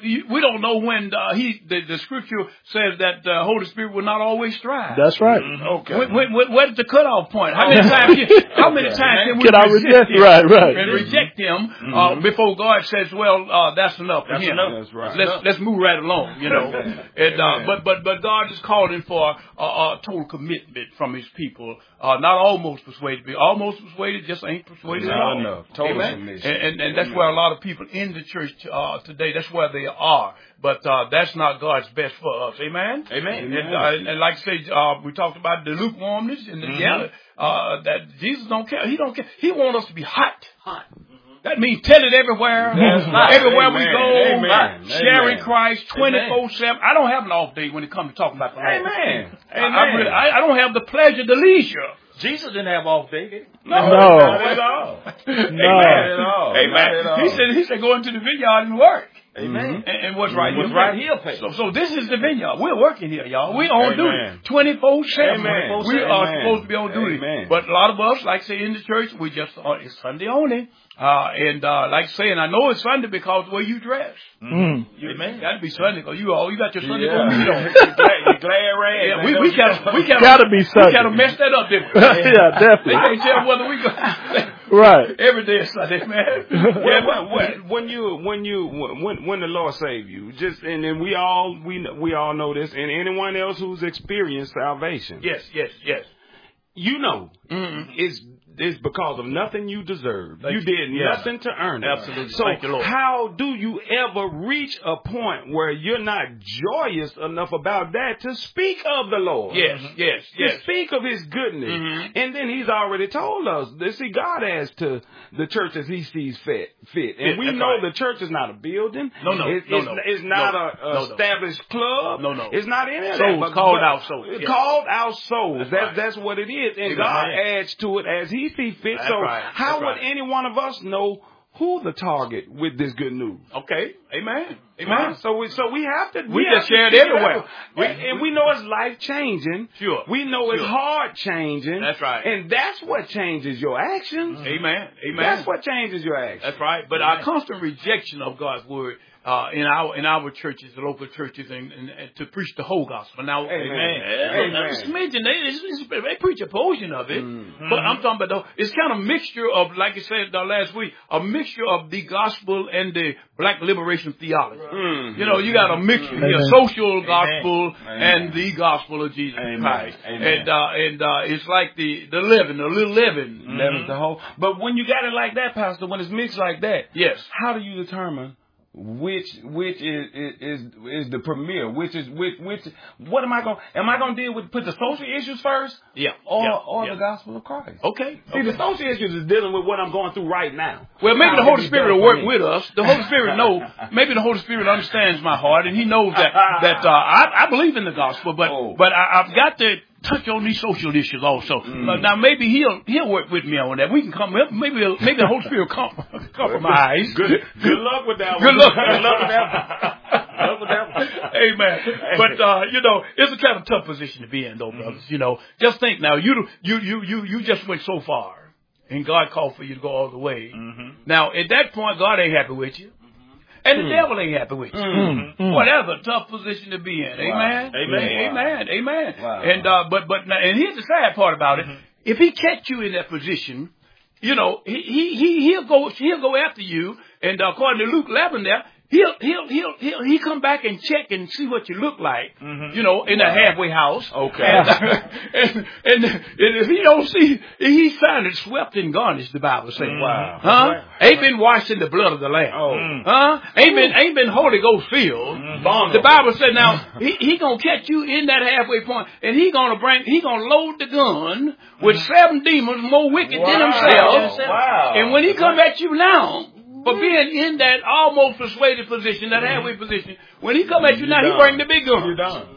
you, we don't know when uh, he the, the scripture says that the Holy Spirit will not always strive. That's right. Mm-hmm. Okay. When, when, when, what's the cutoff point? How many times? Can, how many times can we can I reject reject him right, right. and reject him uh, mm-hmm. before God says, "Well, uh, that's enough for that's him. Enough. That's right. Let's let's move right along." You know. and uh, but but but God is calling for a, a total commitment from His people. Uh, not almost persuaded, but almost persuaded, just ain't persuaded at all. No, total and, and, and that's where a lot of people in the church uh, today, that's where they are. But uh, that's not God's best for us. Amen? Amen. And, uh, and like I say, uh, we talked about the lukewarmness and the mm-hmm. yeah, uh, that Jesus don't care. He don't care. He wants us to be hot. Hot. That means tell it everywhere. Right. Everywhere Amen. we go, Amen. sharing Amen. Christ twenty-four seven. I don't have an off day when it comes to talking about the Lord. Amen. I, I, really, I, I don't have the pleasure, the leisure. Jesus didn't have off day, did he? No, no. Not at all. No. Amen. Not at all. Amen. Not at all. He said, he said, go into the vineyard and work. Amen. And, and what's right, what's he'll right, pay. he'll pay. So, so this is the vineyard. We're working here, y'all. We're on Amen. duty twenty-four seven. Amen. We are Amen. supposed to be on duty. Amen. But a lot of us, like say in the church, we just, uh, it's Sunday only. Uh, and, uh, like saying, I know it's Sunday because the way you dress. Mm. You, Amen. Got to be Sunday because you all, you got your Sunday yeah. go meet on. You're glad rag. Yeah, we, we kind of, we kind gotta be Sunday. We kind of messed that up, didn't we? Yeah, definitely. They can't tell whether we go. Right. Every day is Sunday, man. Yeah, when, when, when you, when you, when, when the Lord save you, just, and then we all, we, we all know this, and anyone else who's experienced salvation. Yes, yes, yes. You know, mm-hmm. it's, it's because of nothing you deserve. Thank you did yeah. nothing to earn it. Absolutely. So Thank you, Lord. how do you ever reach a point where you're not joyous enough about that to speak of the Lord? Yes, mm-hmm. yes, to yes. speak of His goodness. Mm-hmm. And then He's already told us. That, see, God adds to the church as He sees fit. fit. And yes, we know right. the church is not a building. No, no, It's, no, it's, no. it's not no, a, a no, established club. No, no. It's not any of souls, that. Called but, out souls. Yes. Yes. Called out souls. That's, that's, right. that's what it is. And Amen. God adds to it as He sees fit. That's so right. how That's would right. any one of us know who the target with this good news? Okay. Amen. Amen. Huh? So we so we have to we, we just share it everywhere. We, and we know it's life changing. Sure. We know sure. it's heart changing. That's right. And that's what changes your actions. Mm-hmm. Amen. Amen. That's what changes your actions. That's right. But Amen. Our constant rejection of God's word uh, in our in our churches, the local churches, and, and, and to preach the whole gospel. Now, Amen. Amen. Amen. They, they preach a portion of it, mm-hmm. but I'm talking about the, it's kind of a mixture of, like I said uh, last week, a mixture of the gospel and the black liberation theology. Mm-hmm. You know, you got a mixture here, mm-hmm. social gospel Amen. And the gospel of Jesus Amen. Christ, Amen. and uh, and uh, it's like the the leaven, the little leaven, mm-hmm. leaven's the whole. But when you got it like that, Pastor, when it's mixed like that, yes, how do you determine which which is is is the premier? Which is which which? What am I going? Am I going to deal with put the social issues first? Yeah, or yeah, or yeah. the gospel of Christ? Okay. See, okay. the social issues is dealing with what I'm going through right now. Well, maybe How the Holy Spirit will work with us. The Holy Spirit know. Maybe the Holy Spirit understands my heart, and He knows that that uh, I, I believe in the gospel, but oh. but I, I've got to touch on these social issues also. Mm. Uh, now maybe he'll he'll work with me on that. We can come up. Maybe maybe the Holy Spirit will com- compromise. Good good luck with that. Good one. luck. Good luck with that. Good luck with that. One. Amen. But uh, you know, it's a kind of tough position to be in, though, brothers. You know, just think now. You you you you you just went so far, and God called for you to go all the way. Mm-hmm. Now at that point, God ain't happy with you. And the mm. devil ain't happy with you. Mm. Mm. Well, that's a tough position to be in. Amen. Wow. Amen. Amen. Wow. Amen. Wow. And uh, but but and here's the sad part about it: mm-hmm. if he catch you in that position, you know he he he he'll go he'll go after you. And uh, according to Luke eleven, there he'll he'll he'll he'll he come back and check and see what you look like. Mm-hmm. You know, in wow. a halfway house. Okay. And, and, and and if he don't see, he's found it swept and garnished. The Bible says. Wow. Huh? Wow. Ain't been washed in the blood of the Lamb. Oh. Huh? Ain't been ain't been Holy Ghost filled. Mm-hmm. The Bible said now he he gonna catch you in that halfway point, and he gonna bring he gonna load the gun with mm-hmm. seven demons more wicked wow. than himself. Wow. And when he come at you now, for being in that almost persuaded position, that halfway position, when he come at you now, he bring the big gun. You're done.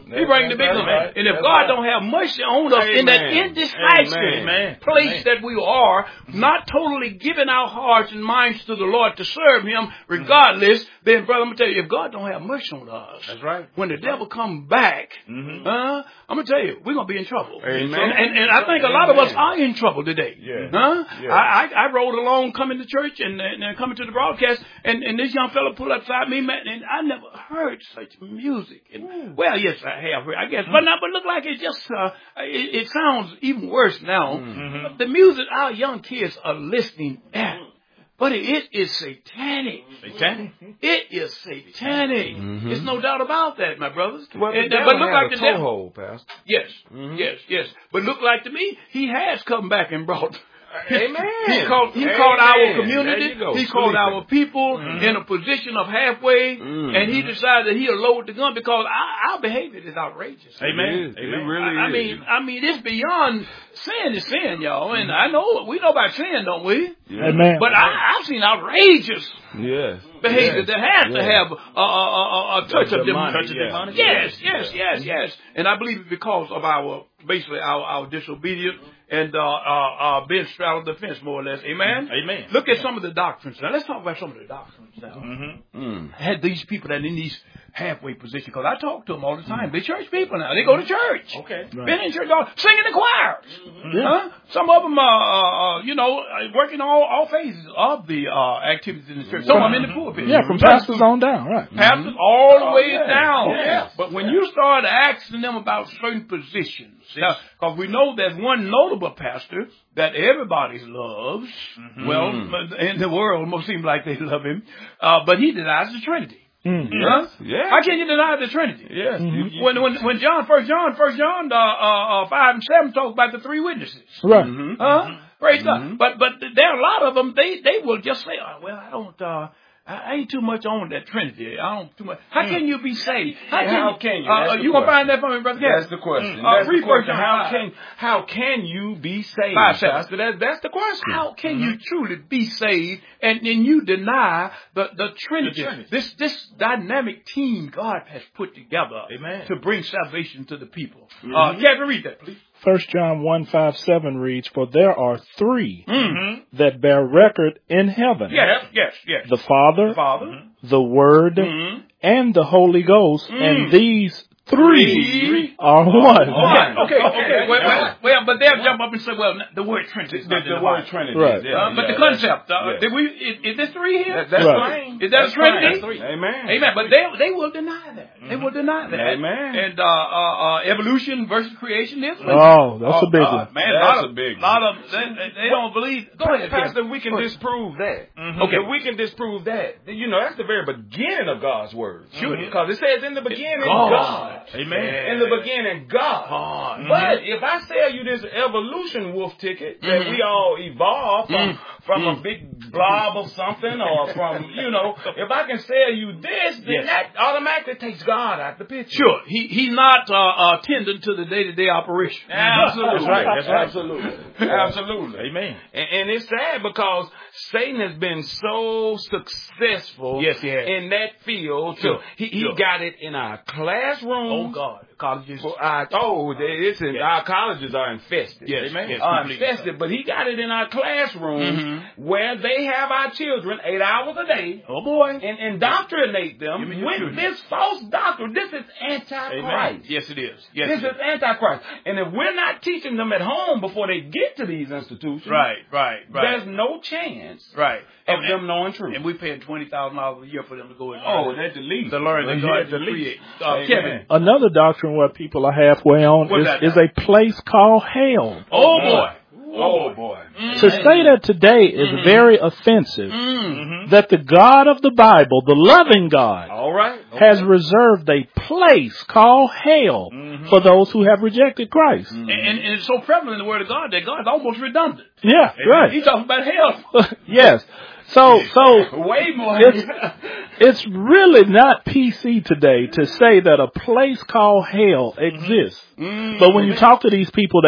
He bring the big one. Right. And if That's God right. don't have mercy on us Amen. in that indecisive place Amen. that we are, not totally giving our hearts and minds to the Lord to serve Him, regardless, mm-hmm. then, brother, I'm going to tell you, if God don't have mercy on us, That's right. when the devil come back, mm-hmm. uh, I'm going to tell you, we're going to be in trouble. Amen. And, and, and I think a lot Amen. of us are in trouble today. Yeah. Huh? Yeah. I, I, I rode along coming to church and, and, and coming to the broadcast, and, and this young fella pulled up beside me, man, and I never heard such music. And, well, yes, I have heard, I guess, mm-hmm. but not, but look like it just, uh, it, it sounds even worse now. Mm-hmm. The music our young kids are listening at, but it is satanic. Satanic? It is satanic. Mm-hmm. There's no doubt about that, my brothers. Well, and, uh, but look like the devil. Pastor. Yes, mm-hmm. yes, yes. But look like to me, he has come back and brought. Amen. He called, he Amen. called our community. He Sleeping. called our people mm-hmm. in a position of halfway, mm-hmm. and he decided that he'll load the gun because our, our behavior is outrageous. Amen. It, Amen. It really I, I is. mean, I mean, it's beyond sin is sin, y'all. And I know we know about sin, don't we? Yeah. Amen. But I, I've seen outrageous. Yes. Behavior yes. that has yes. to have a, a, a, a touch of demonic. Touch of demonic. Yes, yes, yes, yes. And I believe it's because of our basically our, our disobedience and uh, uh, uh, being straddled the fence, more or less. Amen? Amen. Look at some of the doctrines. Now, let's talk about some of the doctrines now. Mm-hmm. Mm. I had these people that in these halfway positions, because I talk to them all the time. They're church people now. They go to church. Okay. Right. Been in church, all, singing in choirs. Mm-hmm. Huh? Some of them are, uh, you know, working all, all phases of the uh, activities in the church. Some of them in the pulpit. Yeah, from pastors on down, right. Pastors mm-hmm. all the way oh, yeah. down. Yeah. But when you start asking them about certain positions, because we know there's one notable pastor that everybody loves. Mm-hmm. Well, in the world, most seem like they love him. Uh, but he denies the Trinity. Mm-hmm. Huh? Yeah. How can you deny the Trinity? Yes. Mm-hmm. When when when John, First John, First John, uh, uh, uh, five and seven talk about the three witnesses. Right. Mm-hmm. Huh? Mm-hmm. Praise mm-hmm. God. But but there are a lot of them. They they will just say, oh, well, I don't. Uh, I ain't too much on that Trinity. I don't too much. How mm. can you be saved? How can, how can you? Uh, you gonna find that for me, brother? That's the question. Mm. That's uh, the question. How how can how can you be saved? Five, Pastor? That, that's the question. How can mm-hmm. you truly be saved and then you deny the, the Trinity? The Trinity. This this dynamic team God has put together Amen. to bring salvation to the people. Mm-hmm. Uh, Kevin, read that, please. First John one five seven reads, "For there are three mm-hmm. that bear record in heaven. Yes, yes, yes. The Father, the, Father, the Word, mm-hmm. and the Holy Ghost, mm. and these three, three. are one." One. Okay, okay. Well, well, well, but they'll jump up and say, "Well, the word Trinity is the, the, the word Trinity, right? Yeah, uh, but yeah, the concept, uh, yeah. did we? Is, is this three here? That, that's right. fine. Is that that's a Trinity? That's three. Amen. Amen. But they they will deny that. Mm-hmm. They will deny that. Amen. And uh, uh, uh, evolution versus creationism. Oh, that's oh, a big uh, one. Man, that's a lot a of, big one. lot of they, they don't believe. Go ahead, Pastor. We can disprove that. Mm-hmm. Okay, we can disprove that. You know, that's the very beginning of God's word. Sure. Because it says in the beginning, God. God. Amen. In the beginning, God. God. But mm-hmm. if I sell you this evolution wolf ticket that mm-hmm. we all evolved from, mm-hmm. from mm-hmm. a big blob of something, or from, you know, if I can sell you this, then yes. that automatically takes God out the picture. Sure. He he's not uh, uh, tending to the day to day operation. Absolutely. That's right. That's right. Absolutely. Absolutely. Amen. And, and it's sad because Satan has been so successful yes, he has. in that field. Sure. He, he sure. got it in our classroom. Oh, God. Colleges. For our, oh, it's in, yes. our colleges are infested. Yes, Amen. yes, are infested, but he got it in our classrooms mm-hmm. where they have our children eight hours a day. Oh, boy. And indoctrinate them with this false doctrine. This is antichrist. Amen. Yes, it is. Yes, this it is, is antichrist. And if we're not teaching them at home before they get to these institutions, right, right, right. there's no chance right. of and, them knowing truth. And we paying twenty thousand dollars a year for them to go in. Oh, that's the least. To learn that God to create. Uh, Kevin. Another doctrine where people are halfway on is, is a place called hell. Oh, boy. Oh, boy. Mm-hmm. To say that today is mm-hmm. very offensive. Mm-hmm. That the God of the Bible, the loving God, all right, okay. has reserved a place called hell mm-hmm. for those who have rejected Christ. Mm-hmm. And, and, and it's so prevalent in the Word of God that God is almost redundant. Yeah, and right. He's talking about hell. Yes. So, so way more. It's, it's really not P C today to say that a place called hell exists. Mm-hmm. But when you talk to these people that's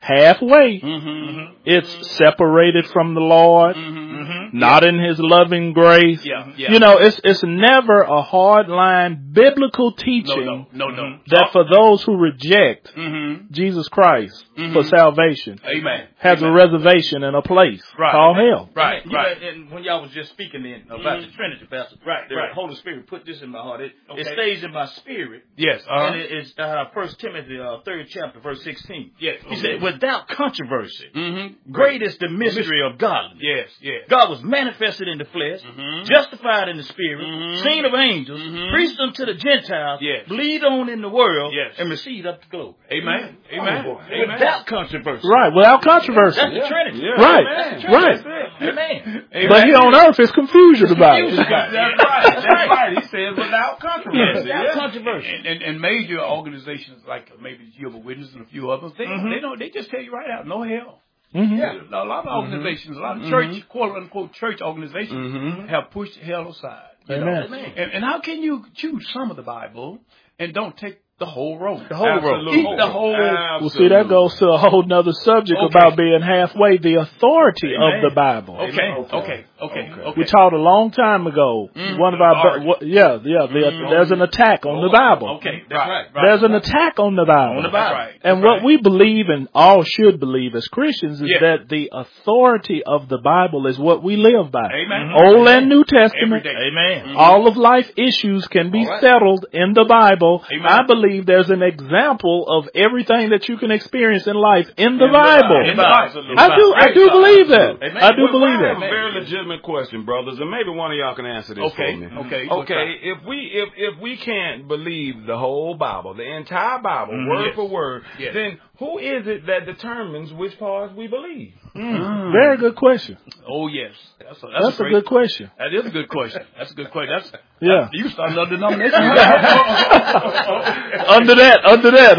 halfway. Mm-hmm. It's separated from the Lord, Mm-hmm. not in His loving grace. Yeah, yeah. You know, it's it's never a hard line biblical teaching No, no, no, no. that for those who reject Mm-hmm. Jesus Christ Mhm. for salvation Amen. has Amen. a reservation and a place Right. called hell. Right, You know, right. and when y'all was just speaking then about Mhm. the Trinity, Pastor, Right, the right. Holy Spirit put this in my heart. It, Okay. it stays in my spirit. Yes. Uh-huh. And it is uh, First Timothy, uh, third chapter, verse sixteen. Yes. He said, "Without controversy, Mm-hmm. great is the mystery of godliness. Yes, yes. God was manifested in the flesh, Mhm. justified in the spirit, Mhm. seen of angels, Mhm. preached unto the Gentiles, Yes. believed on in the world, Yes. and received up the glory." Amen. Amen. Oh, boy. Amen. Without controversy. Right, without controversy. That's the Trinity. Yeah. Right, That's the right. Trinity. Amen. Amen. But here on earth, it's confusion about it. That's right. That's right. He said without controversy. Without Yeah. controversy. And, and, and major organizations like maybe Jehovah's Witnesses and a few others, they Mhm. they don't they just tell you right out, no hell. Mhm. Yeah. A lot of organizations, a lot of church, quote unquote church organizations Mhm. have pushed hell aside. you know. Amen. Amen. And, and how can you choose some of the Bible and don't take the whole road? The whole road. Absolutely. Eat the whole. Well, see, that goes to a whole nother subject Okay. about being halfway, the authority Amen. of the Bible. Okay, Amen. okay, okay, Okay. okay. We taught a long time ago. Mm. One of our, Authority. what, yeah, yeah. The, Mm. there's an attack on the Bible. Okay, That's right. right. There's an attack on the Bible. On the Bible. Right. And That's what right. we believe and all should believe as Christians is Yes. that the authority of the Bible is what we live by. Amen. Old Amen. and New Every Testament. day. Amen. All of life issues can be All right. settled in the Bible. Amen. I believe there's an example of everything that you can experience in life in the In the Bible. Bible. In the Bible. I do, I do believe that. Amen. I do Well, believe I have that. a very legitimate question, brothers, and maybe one of y'all can answer this Okay, for me. okay. We'll Okay, try. if we if if we can't believe the whole Bible, the entire Bible, Mm, word yes. for word, Yes. then who is it that determines which parts we believe? Mm, very good question. Oh yes, that's a, that's, That's a, a great, good question. That is a good question. That's a good question. That's Yeah. You start another denomination. Under that, under that,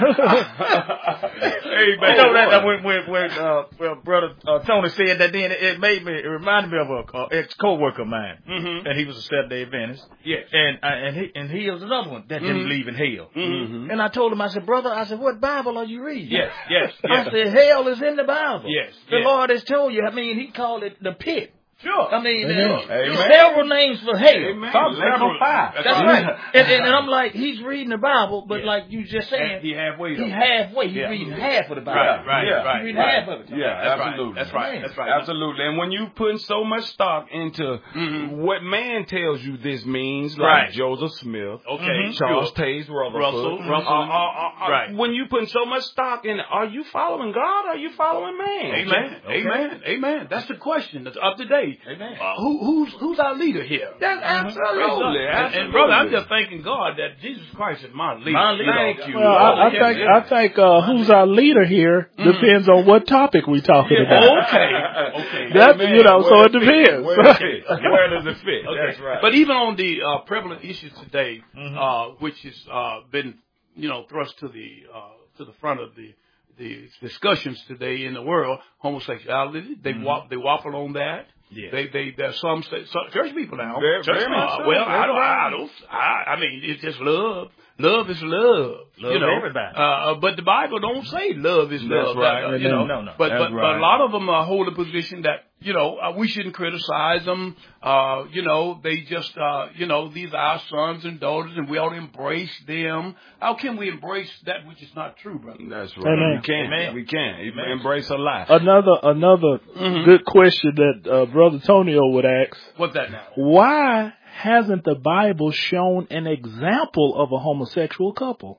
huh? Hey, You know that, that when when, when uh, well, brother uh, Tony said that, then it, it made me. It reminded me of a uh, ex coworker of mine, Mhm. and he was a Seventh Day Adventist. Yes. And uh, and he and he was another one that didn't Mhm. believe in hell. Mhm. And I told him, I said, brother, I said, what Bible are you reading? Yes, yes, I yes. said, hell is in the Bible. Yes, The yes. Lord has told you. I mean, He called it the pit. Sure. I mean, Amen. uh, there's Amen. several names for hell. Amen. Psalm Lake of fire. That's That's right. right. And, and, and I'm like, he's reading the Bible, but Yeah. like you just saying, He halfway. he though. halfay. He's Yeah. reading half of the Bible. Right, right, Yeah. right. He's reading right. half of it. Yeah, That's absolutely. Right. That's right. That's right. Absolutely. And when you put so much stock into Mhm. what man tells you this means, like Right. Joseph Smith, Okay. Mhm. Charles Sure. Taze Rutherford, Russell, uh, Russell. uh, uh, uh, Right. when you put so much stock in it, are you following God or are you following man? Amen. Okay. Amen. Amen. That's the question. That's up to date. Amen. Uh, who, who's who's our leader here? That's absolutely. And, absolutely. and brother, I'm just thanking God that Jesus Christ is my leader. My leader. Thank you. Well, I, I Yeah, think yeah. I think uh, who's our leader here depends on what topic we talking about. Okay. Okay. That Amen. you know, so Where it depends. Where, it fit? Where does it fit? Okay. That's right. But even on the uh, prevalent issues today, uh, which has uh, been, you know, thrust to the uh, to the front of the the discussions today in the world, homosexuality, they wap, they waffle on that. Yeah. They they there's some, some church people now. Very- church very people, much so. well, I Very don't, right. I don't, I, I mean, it's just love. Love is love. Love you know, everybody. Uh, but the Bible don't say love is That's love. right. Uh, you know, No, no. but That's but, but right. a lot of them uh, hold a position that you know uh, we shouldn't criticize them. Uh, you know, they just uh, you know these are our sons and daughters, and we ought to embrace them. How can we embrace that which is not true, brother? That's right. Amen. We can. Amen. We can. Amen. Embrace a lie. Another another Mhm. good question that uh, Brother Tonio would ask: What's that now? why hasn't the Bible shown an example of a homosexual couple?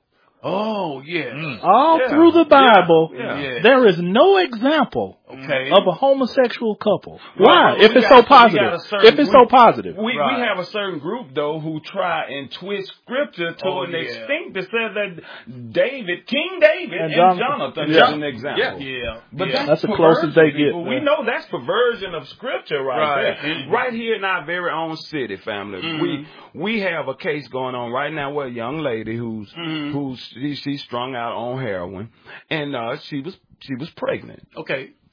Oh yeah. All Yeah. through the Bible, Yeah. Yeah. there is no example Okay. of a homosexual couple. Well, Why? well, if we it's got- so we positive. got a certain If it's so group- positive. We Right. we have a certain group though who try and twist scripture to Oh, an yeah. extent that says that David, King David, And and, Jonathan. Jonathan Yeah. is an example. Yeah. But yeah. that's, That's the closest they perversion, get, people. We yeah. know that's perversion of scripture right, Right. there. Mhm. Right here in our very own city, family. Mhm. We we have a case going on right now with a young lady who's Mhm. who's she, she's strung out on heroin, and uh, she was she was pregnant. Okay.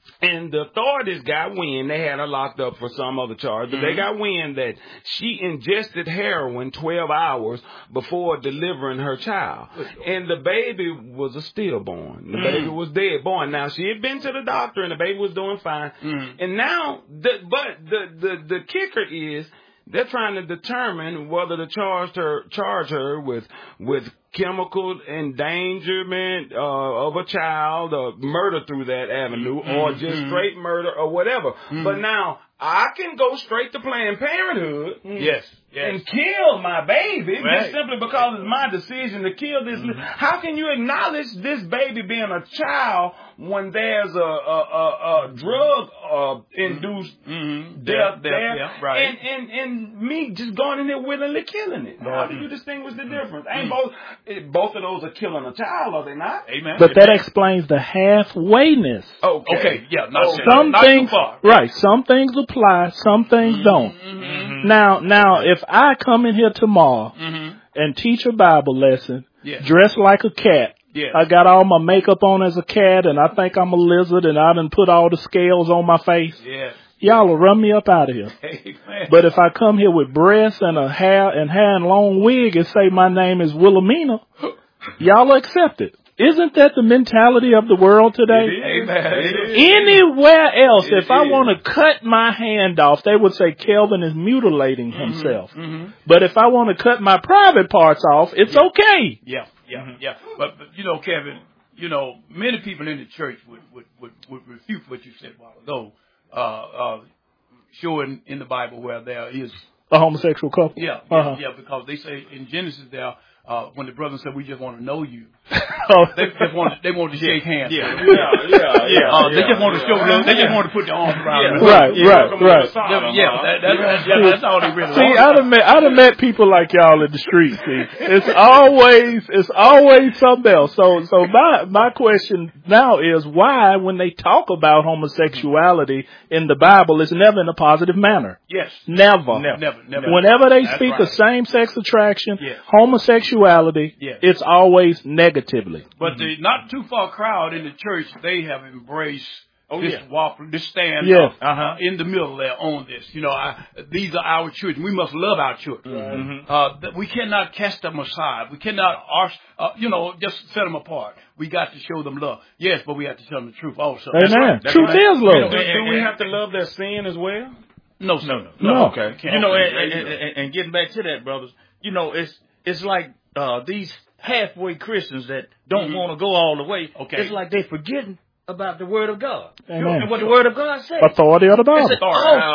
And the authorities got wind. They had her locked up for some other charge, but mm-hmm. they got wind that she ingested heroin twelve hours before delivering her child. And the baby was a stillborn. The mm-hmm. baby was dead born. Now, she had been to the doctor, and the baby was doing fine. Mm-hmm. And now, the, but the, the, the kicker is, they're trying to determine whether to charge her, charge her with, with chemical endangerment uh, of a child or murder through that avenue mm-hmm. or just mm-hmm. straight murder or whatever. Mm-hmm. But now, I can go straight to Planned Parenthood. Yes. Yes. And kill my baby right. just simply because it's my decision to kill this. Mm-hmm. How can you acknowledge this baby being a child when there's a, a, a, a drug uh, induced mm-hmm. death, death there, yeah, right. and, and and me just going in there willingly killing it? How do you distinguish the difference? Ain't mm-hmm. both both of those are killing a child, are they not? Amen. But Amen. that explains the halfwayness. Okay. Okay. Yeah. Not oh, some not things, too far. Right? Some things apply, some things mm-hmm. don't. Mm-hmm. Now, now, if I come in here tomorrow mm-hmm. and teach a Bible lesson, yeah. dressed like a cat. Yeah. I got all my makeup on as a cat, and I think I'm a lizard, and I done put all the scales on my face. Yeah. Y'all will run me up out of here. Amen. But if I come here with breasts and a hair and hair and long wig and say my name is Wilhelmina, y'all will accept it. Isn't that the mentality of the world today? Amen. Anywhere else, it if is. I want to cut my hand off, they would say Kelvin is mutilating mm-hmm. himself. Mm-hmm. But if I want to cut my private parts off, it's yeah. okay. Yeah, yeah, mm-hmm. yeah. But, but, you know, Kevin, you know, many people in the church would, would, would, would refute what you said a while ago, uh, uh, showing in the Bible where there is a homosexual couple. Yeah, uh-huh. yeah, yeah, because they say in Genesis there, Uh, when the brother said, we just want to know you. oh. They just want to, they want to shake hands. Yeah, yeah, yeah. yeah, uh, they yeah, just want to show love. They just want to put their arms around yeah. them. Right, yeah, right, right. Yeah, yeah, that, that, that, yeah, that's all they really see, want. I done met, I done met people like y'all in the street, see. It's always, it's always something else. So, so my, my question now is why, when they talk about homosexuality in the Bible, it's never in a positive manner. Yes. Never. Never, never, never. Whenever they that's speak right. of same-sex attraction, yes. homosexuality, yes. it's always negatively. But mm-hmm. the not too far crowd in the church, they have embraced oh, this yeah. waffle, this stand yes. uh, uh-huh. in the middle there on this. You know, I, these are our children. We must love our children. Mm-hmm. Uh, th- we cannot cast them aside. We cannot, arch, uh, you know, just set them apart. We got to show them love. Yes, but we have to tell them the truth also. Amen. That's right. That's Truth right. is love. You know, do, do we have to love their sin as well? No, no, no. no. no. Okay. You know, and, and, and, and getting back to that, brothers, you know, it's it's like uh, these halfway Christians that don't mm-hmm. want to go all the way. Okay. It's like they forgetting about the Word of God. Amen. And what the Word of God says. Authority of the Bible. It said,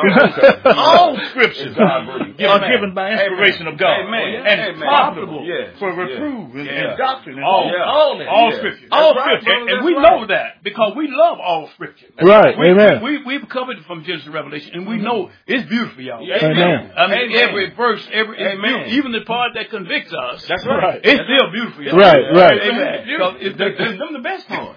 all, all scriptures are given by inspiration Amen. of God. Amen. And Amen. profitable yes. for reproof yes. and, yeah. and doctrine and all, all, yeah. all that. All yeah. scripture. All That's scripture. Right, and, and we right. know that because we love all scripture. Right. We, Amen. We, we, we've covered it from Genesis to Revelation, and we know it's beautiful, y'all. Amen. I mean, Amen. every verse, every Amen. even the part that convicts us. That's right. It's still beautiful, y'all. Right, right. Amen. Because it's the, it's them the best part.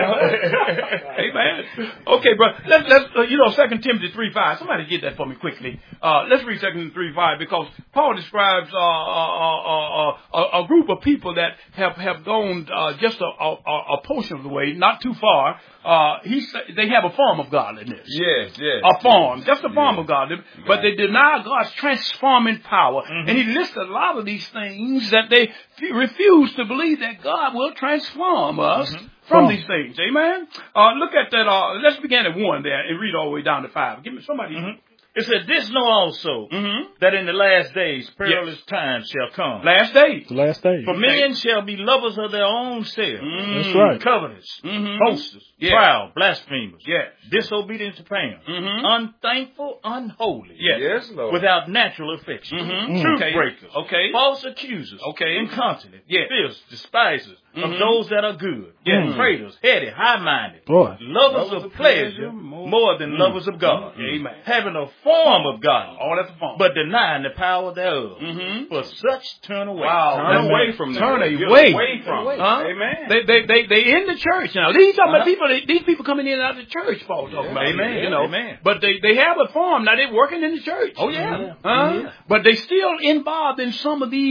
Amen. Okay, bro. Let's let's uh, you know Second Timothy three five. Somebody get that for me quickly. Uh, let's read Second Timothy three five because Paul describes uh, uh, uh, uh, a group of people that have have gone uh, just a, a, a portion of the way, not too far. Uh, he they have a form of godliness. Yes, yes. A form, just a form yes. of godliness, but they deny God's transforming power. Mm-hmm. And he lists a lot of these things that they f- refuse to believe that God will transform us. Mm-hmm. From these things, amen. Uh, look at that. Uh, let's begin at one there and read all the way down to five. Give me somebody. Mm-hmm. It said, "This know also mm-hmm. that in the last days perilous yes. times shall come. Last days, The last day. For men shall be lovers of their own self, mm-hmm. That's right. covetous, mm-hmm. boasters, yes. proud, blasphemers, yes. disobedient to parents, mm-hmm. unthankful, unholy, yes. Yes, Lord. without natural affection, Mm-hmm. truth Okay. breakers, Okay. false accusers, Okay. incontinent, Yes. fierce, despisers Mm-hmm. of those that are good, Yes. traitors, heady, high-minded, Boy. lovers, Lovers of of pleasure pleasure more, more than lovers of God, Amen. having a form of God, All that's a form. but denying the power thereof. mm-hmm. For such turn away. Wow. Turn Amen. away from them. Turn Get away. away from them. Huh? Amen. They they they they in the church now. These are Uh-huh. people. These people coming in and out of the church. Paul talking Yeah. about. Amen. You know. Amen. But they they have a form now. They're working in the church. Oh, yeah. Huh? Yeah. But they still involved in some of these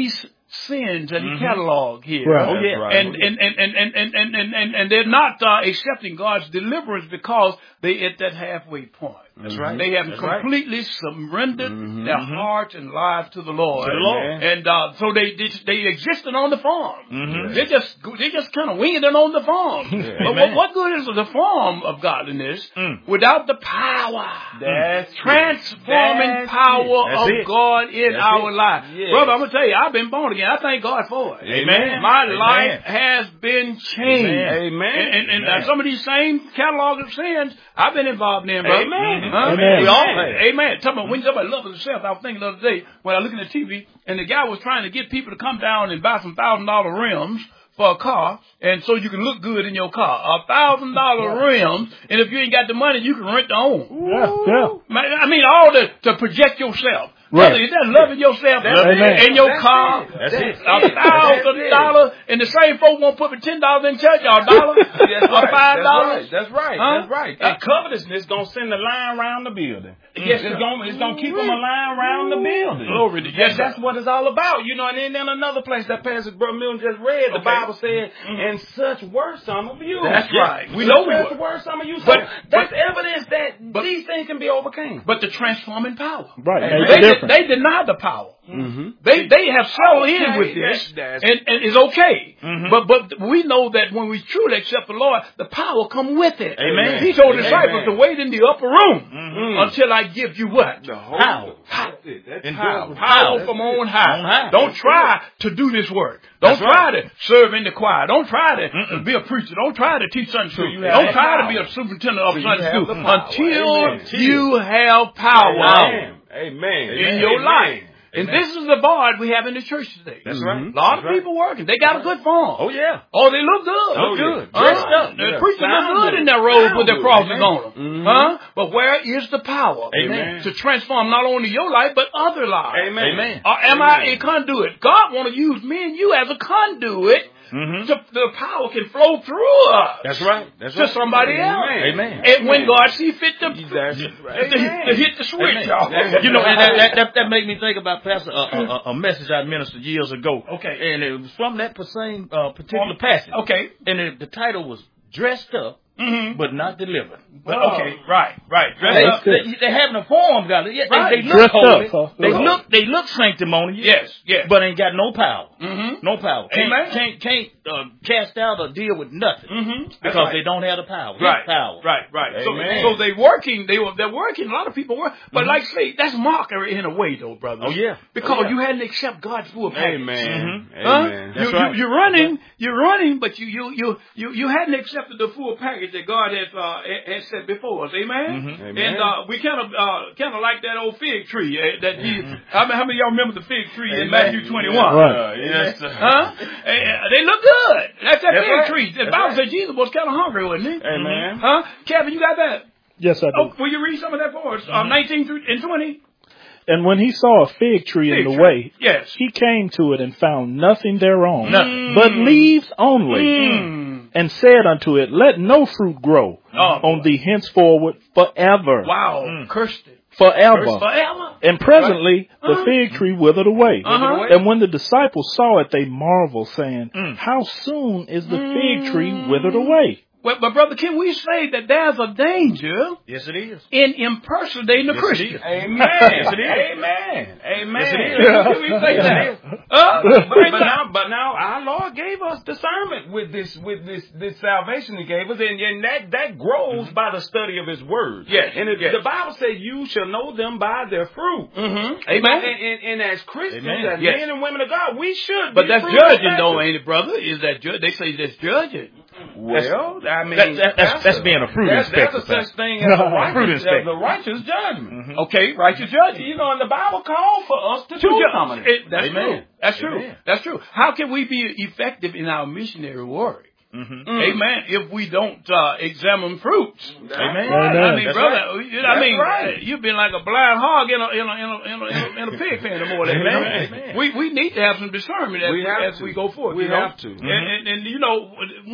sins that Mm-hmm. he cataloged here. Right. Oh yeah. Right. And, and, and, and, and, and, and, and, and, and they're not uh, accepting God's deliverance because they at that halfway point. That's right. They haven't That's right. completely surrendered Mhm. their hearts and lives to the Lord. To the Lord. And uh, so they, they they existed on the farm. Mhm. They just they just kind of winging it on the farm. But what, what good is the form of godliness Mm. without the power? That's Transforming That's power it. That's of it. God in That's our it. life. Yes. Brother, I'm going to tell you, I've been born again. I thank God for it. Amen. My Amen. life has been changed. Amen. And, and, and Amen. uh, some of these same catalog of sins, I've been involved in, brother. Amen. Huh? Amen. We all Amen. have. Amen. Talking about, when you talk about love of self, I was thinking the other day when I was looking at T V, and the guy was trying to get people to come down and buy some thousand dollar rims for a car, and so you can look good in your car. A thousand dollar rims, and if you ain't got the money, you can rent the own. Yeah, yeah. Man, I mean, all the to project yourself. Right. Brother, is that loving yourself Amen. in your That's car? it. That's it. A thousand dollars, and the same folk won't put me ten dollars in church, or a dollar, That's or right. five That's dollars. right. That's right. Huh? That's right. Uh, And covetousness gonna send a line around the building. Yes, it's sir. gonna it's gonna keep them a line around the building. Glory to Yes, yes, that's what it's all about, you know. And then in another place that Pastor Brother Milton just read, the Okay. Bible said, "And such were some of you." That's Yes. right. We know we Such were. were some of you. So But- that's but- evidence that but- these things can be overcome. But the transforming power. Right. Amen. Makes They, a de- difference. they deny the power. Mm-hmm. They they have settled in Okay, with this, that's- that's- and, and it's okay. Mhm. But but we know that when we truly accept the Lord, the power come with it. Amen. He told the Amen. disciples to wait in the upper room Mhm. until I give you what? The whole Power. That's it. That's And power. Power from on high. On high. Don't try to do this work. Don't That's try right. to serve in the choir. Don't try to uh, be a preacher. Don't try to teach Sunday school. you have Don't the try to power. be a superintendent of So you Sunday have school the power. until Amen. you have power Amen. Amen. in your Amen. life. And this is the void we have in the church today. That's right. A lot of That's people working. They got a good form. Oh yeah. Oh, they look good. Oh, Look yeah. good. Dressed Huh? up. The Yeah. preachers look Sound good good. in their robes Sound with their good. crosses Amen. on them. Mhm. Huh? But where is the power? Amen. To transform not only your life, but other lives. Amen. Amen. Or am I a conduit? God want to use me and you as a conduit Mm-hmm. so the power can flow through us That's right. That's to right. somebody else. Amen. And when God see fit to, That's to, right. to hit the switch, Amen. y'all. You know, and that, that, that, that made me think about Pastor, uh, a, a, a message I ministered years ago. Okay. And it was from that same uh, particular passage. Okay. And it, the title was Dressed Up, Mm-hmm. but Not Delivered. But okay, right, right. Dress They, up. they, they're having a form, God. Yeah, they, Right. they look Dressed holy. up, huh? They Right. look, they look sanctimonious. Yes, yes. But ain't got no power. Mm-hmm. No power. Can't, Amen. can't, can't uh, cast out or deal with nothing. Mm-hmm. Because they don't have the power. His Right, power. right, right. So, Amen. so they working. They were they're working. A lot of people work, but like say that's mockery in a way, though, brother. Oh, yeah. because Oh, yeah. you hadn't accept God's full package. Amen. Huh? Amen. That's you, right. you, you're running, you're running, but you you you you, you hadn't accepted the full package that God has uh, has set before us. Amen. Mhm. Amen. And uh, we kind of uh, kind of like that old fig tree uh, that he. I mean, how many of y'all remember the fig tree in Amen. Matthew twenty-one? Right. Uh, yes, sir. Huh? Uh, they look good. That's that That's fig right. tree. The That's Bible right. said Jesus was kind of hungry, wasn't he? Amen. Huh? Kevin, you got that? Yes, I do. Oh, will you read some of that for us? Uh, nineteen through and twenty. And when he saw a fig tree Fig in the tree. way, Yes. he came to it and found nothing thereon, Nothing. but leaves only, Mm. and said unto it, Let no fruit grow Oh, on thee henceforward forever, wow. Mm. Cursed it. forever. Cursed forever. And presently Uh-huh. the fig tree withered away. Uh-huh. And when the disciples saw it, they marveled, saying, Mm. How soon is the fig tree withered away? But, but brother, can we say that there's a danger Yes, it is. in impersonating the Yes, it Christian? is. Amen. Yes, it is. Amen. Amen. Yes, it is. Can we say that? Uh, But, but now, but now, our Lord gave us discernment with this, with this, this salvation He gave us, and, and that that grows by the study of His Word. Yes, and it, yes. the Bible says, "You shall know them by their fruit." Mm-hmm. And, Amen. and, and as Christians, Amen. as Yes. men and women of God, we should. But be that's fruit judging, effective. though, ain't it, brother? Is that ju- they say that's judging? Well, I mean, That- that- that's- that's being a fruit that's, inspector, That's a such Pastor. thing as a Fruit righteous, inspector. as a righteous judgment. Mm-hmm. Okay, righteous judging. You know, and the Bible called for us to To do judge. some of it. It- That's Amen. true. That's true. Amen. That's true. How can we be effective in our missionary work? Mm-hmm. Amen. If we don't uh, examine fruits. Amen. Amen. I mean, That's brother, right. you know, I That's mean, right. you've been like a blind hog in a in a in a in a, in a, in a pig pen more than Amen. that. We we need to have some discernment as We we, have as to. we go forward. We you know? have to. And, and, and you know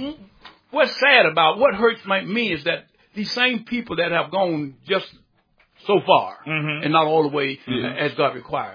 what's sad about what hurts my, me is that these same people that have gone just so far Mhm. and not all the way Yeah. as God requires.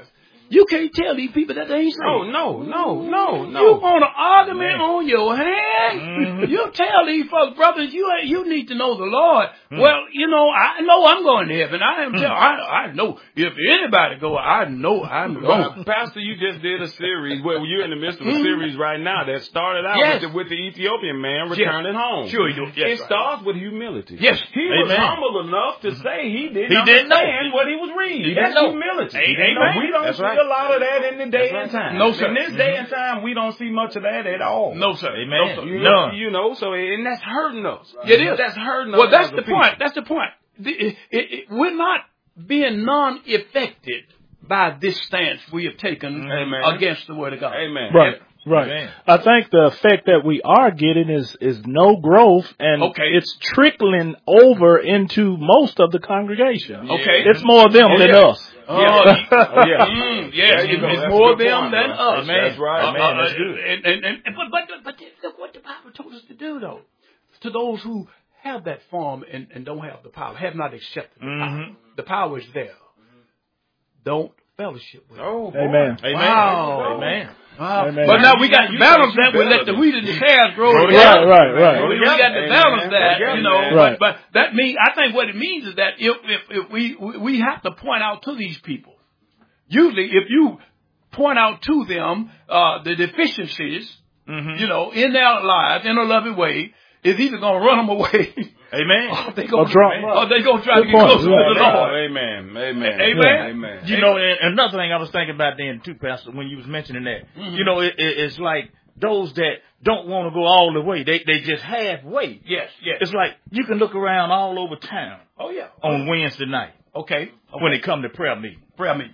You can't tell these people that they ain't saved. No, no, no, no, no. You want an argument on your hand? Mm-hmm. You tell these folks, brothers, you you need to know the Lord. Mm-hmm. Well, you know, I know I'm going to heaven. I am. Mm-hmm. Tell, I I know if anybody go, I know I'm going. Well, Pastor, you just did a series. Well, you're in the midst of a series right now that started out yes. with, the, with the Ethiopian man returning yes. home. Sure, you do. Yes, it right. starts with humility. Yes, he Amen. was humble enough to say he didn't he understand didn't know. what he was reading. He That's know. humility. Amen. We don't That's see right. a lot of that in the day right. and time. No, sir. In this mm-hmm. day and time, we don't see much of that at all. No, sir. Amen. No, sir. You, no. know, you know, so and that's hurting us. Right. It is. That's hurting us. Well, that's the people. point. That's the point. It, it, it, we're not being non-affected by this stance we have taken Amen. against the Word of God. Amen. Right. Right. Amen. I think the effect that we are getting is, is no growth, and okay. it's trickling over into most of the congregation. Yeah. Okay. It's more them oh, than yeah. us. Oh, yeah. oh, yeah. Mm, yes, it, it's That's more them point, than bro. us. Amen. That's right. Uh, Amen. uh, That's good. And, and, and, but, but, but look what the Bible told us to do, though. To those who have that form and, and don't have the power, have not accepted the Mm-hmm. power. The power is there. Don't fellowship with it. Oh, boy. Amen. Amen. Wow. Amen. Wow. Amen. But now we got to You balance think that. you We let better the than- wheat and the tares grow Right, together. right, right. We, we got to Amen. balance that, Amen. you know. Right. But, but that means, I think what it means is that if, if, if we, we have to point out to these people, usually if you point out to them uh, the deficiencies, mm-hmm. you know, in their lives, in a loving way, it's either going to run them away. Amen. Or they going to try to get point. closer Yeah. to the Lord. Amen. Amen. Amen. Amen. You know, and another thing I was thinking about then too, Pastor, when you was mentioning that, Mm-hmm. you know, it, it, it's like those that don't want to go all the way, they they just halfway. Yes, yes. It's like you can look around all over town Oh, yeah. on Wednesday night Okay. okay. when they come to prayer meeting. Prayer meeting.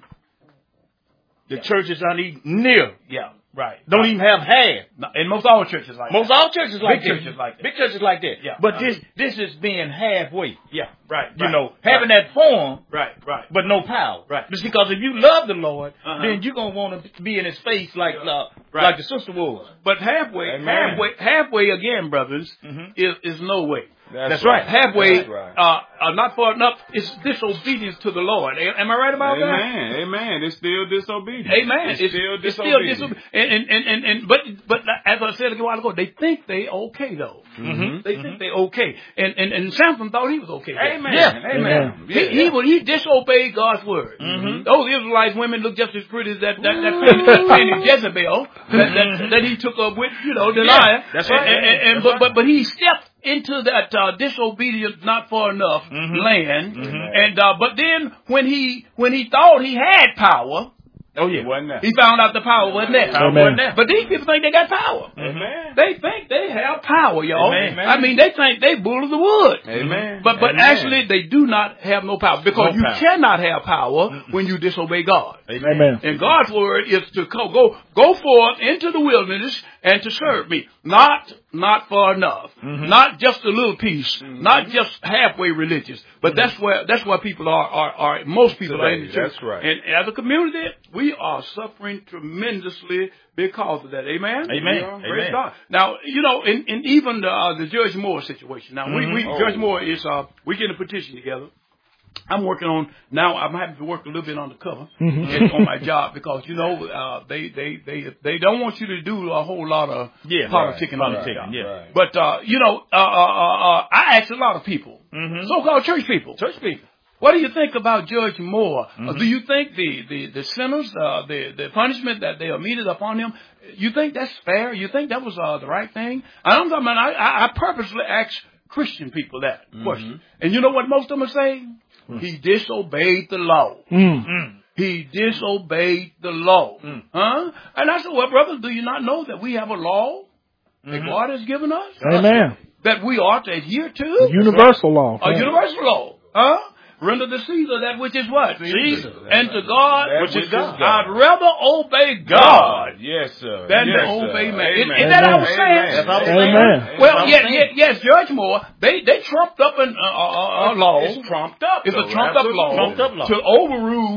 The churches aren't even near. Yeah, right. Don't right. even have half. No, and most all churches like Most that. all churches like Big that. churches like that. Big churches like that. Yeah. But Uh, this this is being halfway. Yeah, right. You right, know, right. having that form, Right, right. but no power. Right. Just because if you love the Lord, Uh-huh. then you're gonna want to be in His face like uh, Right. like the sister was. But halfway, Amen. halfway, halfway again, brothers, Mhm. is is no way. That's, That's right. Halfway, That's right. uh, uh, not far enough, is disobedience to the Lord. A- Am I right about that? Amen. Amen. It's still disobedience. Amen. It's, still it's disobedience. Still disobe- and, and, and, and, and but but as I said a while ago, they think they okay though. Mm-hmm. They think they okay. And and and Samson thought he was okay. Amen. Yeah. Amen. Amen. He, he would he disobeyed God's word. Mhm. Those Israelite women look just as pretty as that that, that pretty, pretty Jezebel that, that that he took up with, you know, Delilah. that's right. And, and, and That's but right. but but he stepped into that uh, disobedience not far enough Mhm. land, Mhm. and uh, but then when he when he thought he had power, Oh yeah. It wasn't that. he found out the power wasn't there. Power Amen. wasn't there. But these people think they got power. Amen. They think they have power, y'all. Amen. I mean, they think they bull of the wood. Amen. But but Amen. actually, they do not have no power because No you power. cannot have power when you disobey God. Amen. And God's word is to go go, go forth into the wilderness and to serve me. Not not far enough. Mhm. Not just a little piece. Not just halfway religious. But that's where that's where people are are, are most people are in the Today, church. that's right. And as a community, we are suffering tremendously because of that. Amen. Amen. Yeah, praise Amen. God. Now, you know, in, in even the, uh, the Judge Moore situation. Now, we, we Mhm. Judge Oh. Moore is uh, we getting a petition together. I'm working on now. I'm having to work a little bit on the cover and on my job because you know uh, they they they they don't want you to do a whole lot of Yeah, politicking on the politicking, job. yeah. Right. But uh, you know, uh, uh, uh, uh, I asked a lot of people, Mhm. so-called church people, Church people. what do you think about Judge Moore? Uh, Mhm. do you think the the the sinners, uh, the the punishment that they are meted upon him, you think that's fair? You think that was uh, the right thing? And I'm talking about, I, I, I purposely asked Christian people that question, and you know what most of them say? He disobeyed the law. Mm. Mm. He disobeyed the law. Mm. Huh? And I said, well, brothers, do you not know that we have a law that Mhm. God has given us? Amen. That we ought to adhere to? Universal law. A universal law. Huh? Render to Caesar that which is what? Caesar. And to God, That which which is is God. God. I'd rather obey God Yes, sir. than yes, to obey sir. man. Is, Amen. is that Amen. our stance? That's our Amen. stance. Well, That's yeah, our yeah, stance. yes, Judge Moore, they, they trumped up an, uh, uh, uh, law. It's trumped up. It's a though. trumped up Absolutely. law, Trumped up law. to overrule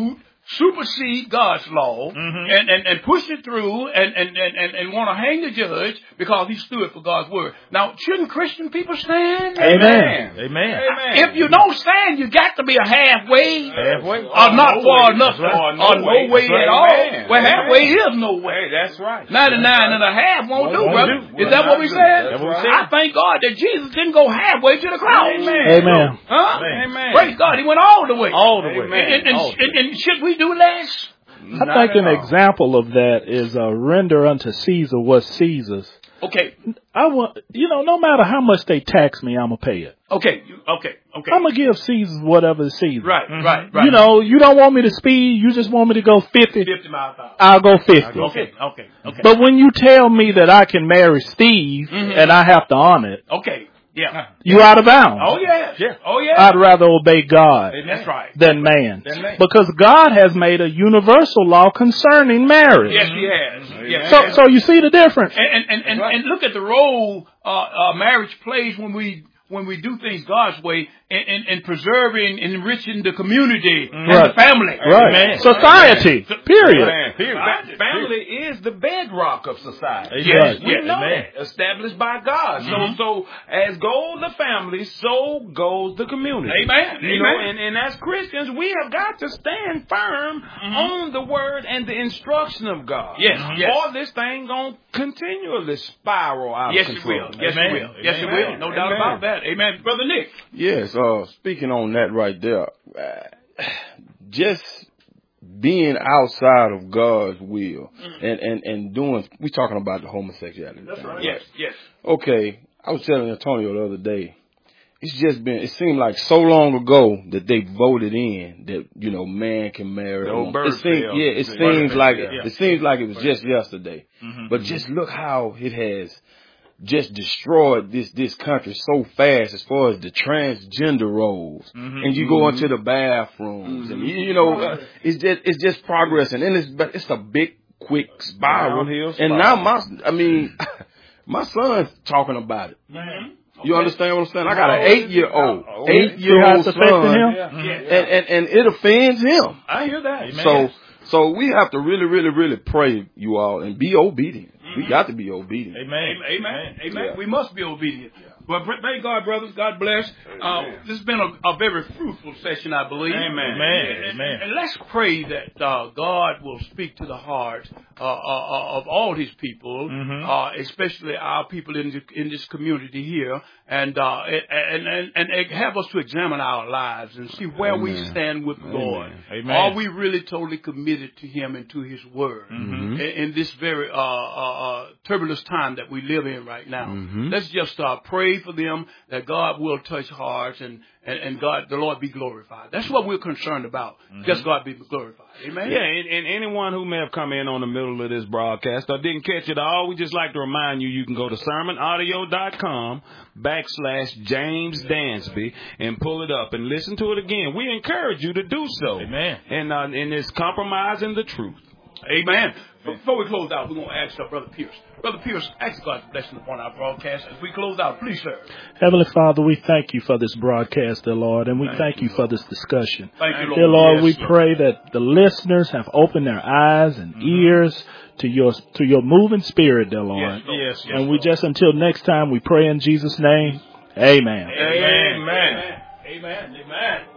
supersede God's law Mm-hmm. and, and, and push it through and, and, and, and, and want to hang the judge because he stood for God's word. Now, shouldn't Christian people stand? Amen. Amen. Amen. If you don't stand, you got to be a halfway. Halfway. Or not no far way. enough, That's right. or No no way. way That's at right. all. Amen. Well, halfway Amen. is no way. Hey, that's right. ninety-nine and a half won't do, Won't brother. do. Is that what we Will said? not do. That's what we I said. thank God that Jesus didn't go halfway to the cross. Amen. Amen. Huh? Amen. Praise God. He went all the way. All the way. And, and, and, All the way. and, and should we do less? I Not think at an all. example of that is uh, render unto Caesar what's Caesar's. Okay. I want, you know, no matter how much they tax me, I'm gonna pay it. Okay. You- Okay. Okay. I'm gonna give Caesar whatever is Caesar. Right. Right. Right. You know, you don't want me to speed. You just want me to go fifty. fifty miles an hour. I'll go fifty. Okay. Okay. Okay. But when you tell me that I can marry Steve Mhm. and I have to honor it, Okay. Yeah. you out of bounds. Oh yeah. Yeah. Oh yeah. I'd rather obey God That's right. than man. Than man. Because God has made a universal law concerning marriage. Yes, he has. Yes. So, so you see the difference. And and and, and, and look at the role uh, uh, marriage plays when we when we do things God's way in, in, in preserving and enriching the community and Right. the family. Right. Amen. Society. Period. Amen. Fa- Family is the bedrock of society. Yes, We yes. know Amen. that. Established by God. Mhm. So, so as goes the family, so goes the community. Amen. You know, Amen. and, and as Christians, we have got to stand firm on the word and the instruction of God. Yes, Mhm. yes. Or this thing gonna continually spiral out Yes, of it control. will. Yes, Amen. it will. Yes, it Amen. will. No doubt Amen. about that. Amen. Brother Nick. Yes, uh, speaking on that right there, uh, just being outside of God's will and, and, and doing, we talking about the homosexuality. That's thing, right. Yes, yes. Okay, I was telling Antonio the other day, it's just been, it seemed like so long ago that they voted in that, you know, man can marry. The a old woman. It seems, Birdfield. yeah, it The seems Birdfield, like, yeah. it seems like it was just yesterday. But just look how it has just destroyed this, this country so fast as far as the transgender roles. And you go into the bathrooms and you, you know, uh, it's just, it's just progressing and it's, but it's a big, quick spiral. Downhill And spiral. now my, I mean, my son's talking about it. You understand what I'm saying? I got an eight year old, eight year See how old it's affecting son, him? Yes. and, and and it offends him. I hear that. So so we have to really, really, really pray, you all, and be obedient. We got to be obedient. Amen. Amen. Amen. Amen. Yeah. We must be obedient. Well, thank God, brothers. God bless. Uh, this has been a, a very fruitful session, I believe. Amen. Amen. And, Amen. and let's pray that uh, God will speak to the hearts uh, uh, of all His people, Mhm. uh, especially our people in the, in this community here, and, uh, and and and and have us to examine our lives and see where we Amen. stand with the Lord. Amen. Are we really totally committed to Him and to His Word Mhm. in, in this very uh, uh, uh, turbulent time that we live in right now? Mhm. Let's just uh, pray for them that God will touch hearts and, and, and God, the Lord be glorified. That's what we're concerned about. Just God be glorified. Amen. Yeah, and, and anyone who may have come in on the middle of this broadcast or didn't catch it all, we just like to remind you, you can go to sermon audio dot com backslash James Dansby and pull it up and listen to it again. We encourage you to do so. Amen. And, uh, and it's compromising the truth. Amen. Before we close out, we're going to ask our Brother Pierce. Brother Pierce, ask God's blessing upon our broadcast as we close out. Please, sir. Heavenly Father, we thank you for this broadcast, dear Lord, and we thank you for this discussion. Thank you, Lord. Dear Lord, Yes, we Lord. pray that the listeners have opened their eyes and ears to your to your moving spirit, dear Lord. Yes, Lord. Yes, And we just, until next time, we pray in Jesus' name. Amen. Amen. Amen. Amen. Amen.